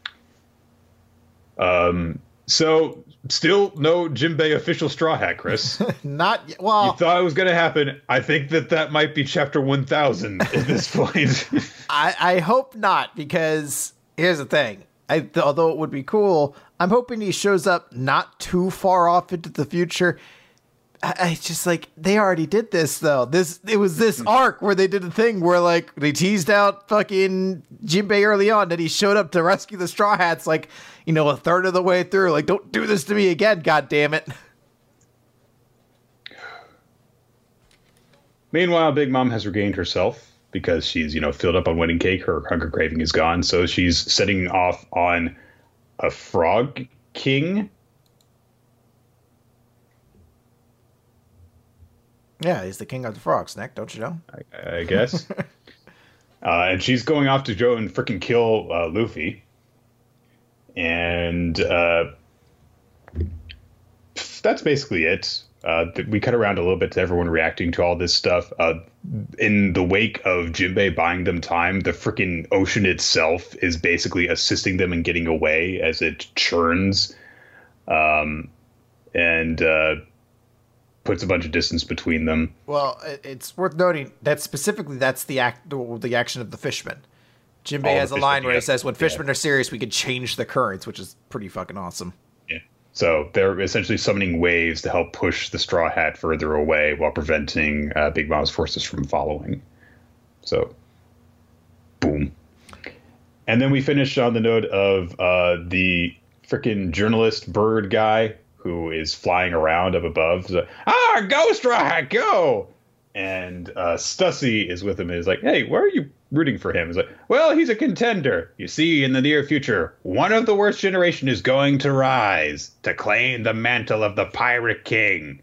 So still no Jinbei official Straw Hat, Chris. Well, you thought it was going to happen. I think that might be chapter 1000 at this point. I hope not, because here's the thing. Although it would be cool, I'm hoping he shows up not too far off into the future. I just like, they already did this though. It was this arc where they did a thing where like they teased out fucking Jinbei early on, and he showed up to rescue the Straw Hats like, a third of the way through. Like, don't do this to me again, god damn it. Meanwhile, Big Mom has regained herself because she's, filled up on wedding cake. Her hunger craving is gone. So she's setting off on a Frog King. Yeah, he's the king of the frogs, Nick, don't you know? I guess. And she's going off to go and freaking kill Luffy. And that's basically it. we cut around a little bit to everyone reacting to all this stuff. In the wake of Jinbei buying them time, the freaking ocean itself is basically assisting them in getting away as it churns, and puts a bunch of distance between them. Well, it's worth noting that specifically that's the action of the fisherman. Jinbei has a line where he says, when fishermen are serious, we could change the currents, which is pretty fucking awesome. Yeah. So they're essentially summoning waves to help push the Straw Hat further away while preventing Big Mom's forces from following. So, boom. And then we finish on the note of the freaking journalist bird guy who is flying around up above. So, go Straw Hat, go! And Stussy is with him and is like, hey, why are you rooting for him? He's like, well, he's a contender. You see, in the near future, one of the worst generation is going to rise to claim the mantle of the Pirate King.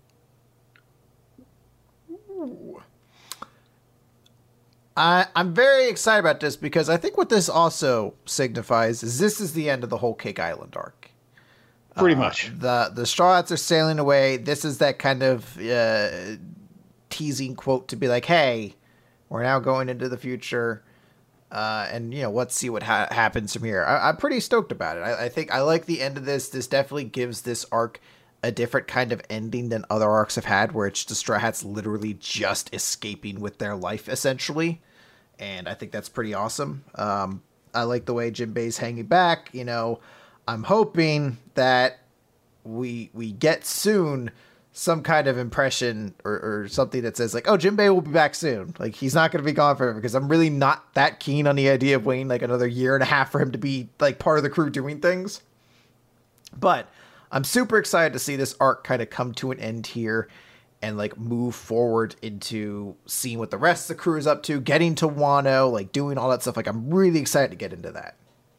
I'm very excited about this because I think what this also signifies is this is the end of the whole Cake Island arc. Pretty much. The Straw Hats are sailing away. This is that kind of teasing quote to be like, hey, we're now going into the future, and let's see what happens from here. I'm pretty stoked about it. I think I like the end of this. This definitely gives this arc a different kind of ending than other arcs have had, where it's the Straw Hats literally just escaping with their life, essentially. And I think that's pretty awesome. I like the way Jinbei's hanging back. I'm hoping that we get soon some kind of impression or something that says like, oh, Jinbei will be back soon. Like, he's not going to be gone forever, because I'm really not that keen on the idea of waiting like another year and a half for him to be like part of the crew doing things. But I'm super excited to see this arc kind of come to an end here and like move forward into seeing what the rest of the crew is up to, getting to Wano, like doing all that stuff. Like, I'm really excited to get into that.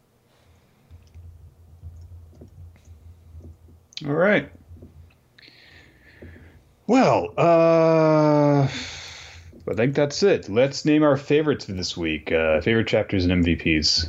All right. Well, I think that's it. Let's name our favorites for this week. Favorite chapters and MVPs.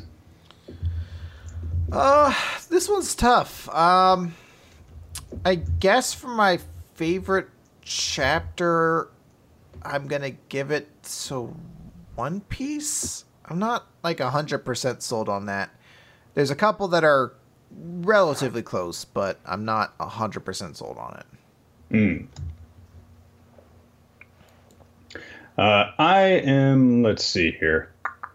This one's tough. I guess for my favorite chapter, I'm gonna give it to One Piece. I'm not like 100% sold on that. There's a couple that are relatively close, but I'm not 100% sold on it. I am, let's see here.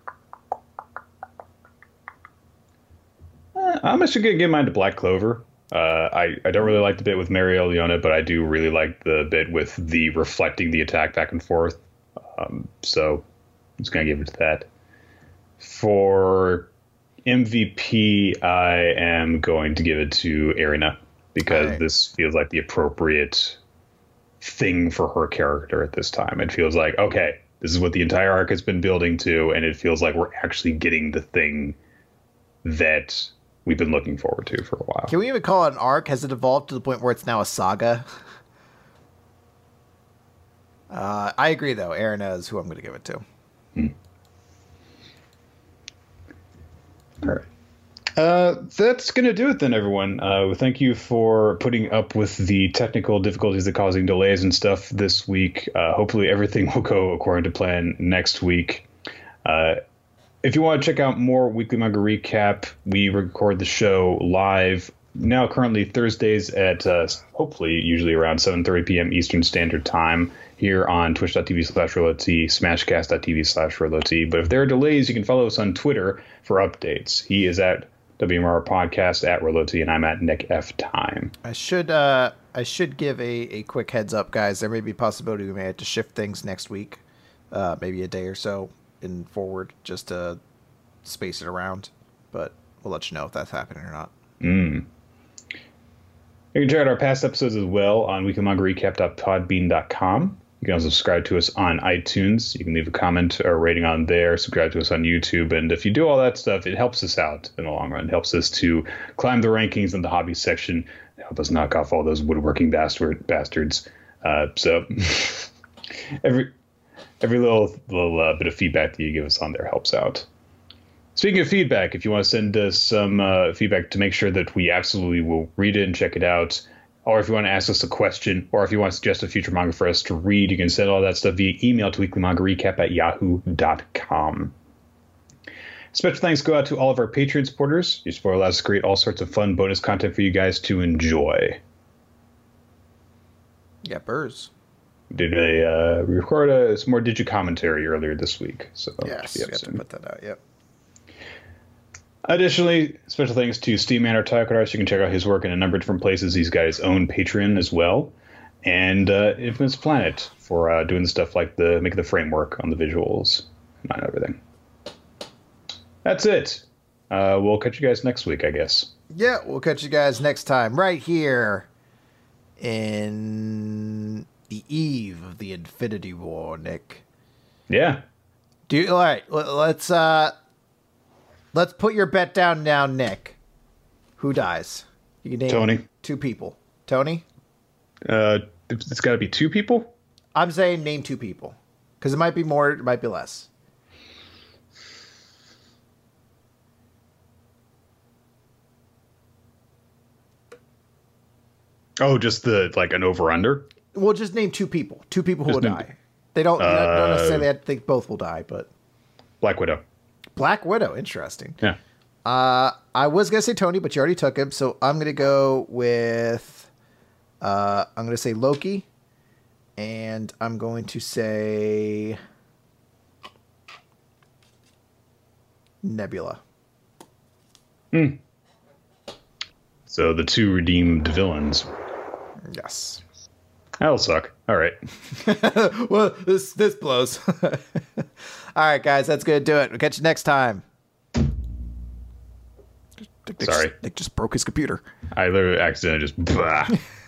I'm actually going to give mine to Black Clover. I don't really like the bit with Mario Leona, but I do really like the bit with the reflecting the attack back and forth. So I'm just going to give it to that. For MVP, I am going to give it to Erina, because this feels like the appropriate thing for her character at this time. It feels like, okay, this is what the entire arc has been building to, and it feels like we're actually getting the thing that we've been looking forward to for a while. Can we even call it an arc? Has it evolved to the point where it's now a saga? I agree, though. Erina is who I'm going to give it to. All right. That's going to do it then, everyone. Thank you for putting up with the technical difficulties that causing delays and stuff this week. Hopefully everything will go according to plan next week. If you want to check out more Weekly Manga Recap, we record the show live now currently Thursdays at hopefully usually around 7:30 p.m. Eastern Standard Time here on twitch.tv/RoloT, smashcast.tv/RoloT. But if there are delays, you can follow us on Twitter for updates. He is at WMR Podcast, at RoloT, and I'm at Nick F Time. I should give a quick heads up, guys. There may be a possibility we may have to shift things next week, maybe a day or so in forward, just to space it around. But we'll let you know if that's happening or not. You can check out our past episodes as well on weeklymangarecap.podbean.com. You can also subscribe to us on iTunes. You can leave a comment or rating on there. Subscribe to us on YouTube. And if you do all that stuff, it helps us out in the long run. It helps us to climb the rankings in the hobby section. Help us knock off all those woodworking bastards. So every little bit of feedback that you give us on there helps out. Speaking of feedback, if you want to send us some feedback to make sure that we absolutely will read it and check it out, Or if you want to ask us a question, or if you want to suggest a future manga for us to read, you can send all that stuff via email to weeklymangarecap@yahoo.com. Special thanks go out to all of our Patreon supporters. Your support allows us to create all sorts of fun bonus content for you guys to enjoy. Yeah, Burrs. We recorded some more Digi commentary earlier this week. So Yes, we have to put that out, yep. Additionally, special thanks to Steve Manor Taikodaris. You can check out his work in a number of different places. He's got his own Patreon as well. And Infamous Planet for doing stuff like making the framework on the visuals and everything. That's it. We'll catch you guys next week, I guess. Yeah, we'll catch you guys next time right here in the eve of the Infinity War, Nick. Yeah. All right, let's put your bet down now, Nick. Who dies? You can name Tony. 2 people. Tony? It's got to be 2 people? I'm saying name 2 people. Because it might be more, it might be less. Oh, just an over-under? Well, just name 2 people. 2 people who will die. They don't necessarily have to think both will die, but... Black Widow. Black Widow, interesting. Yeah. I was going to say Tony, but you already took him, so I'm going to go with... I'm going to say Loki, and I'm going to say... Nebula. So the 2 redeemed villains. Yes. That'll suck. All right. Well, this blows. All right, guys, that's going to do it. We'll catch you next time. Sorry. Nick just broke his computer. I literally accidentally just... Bah.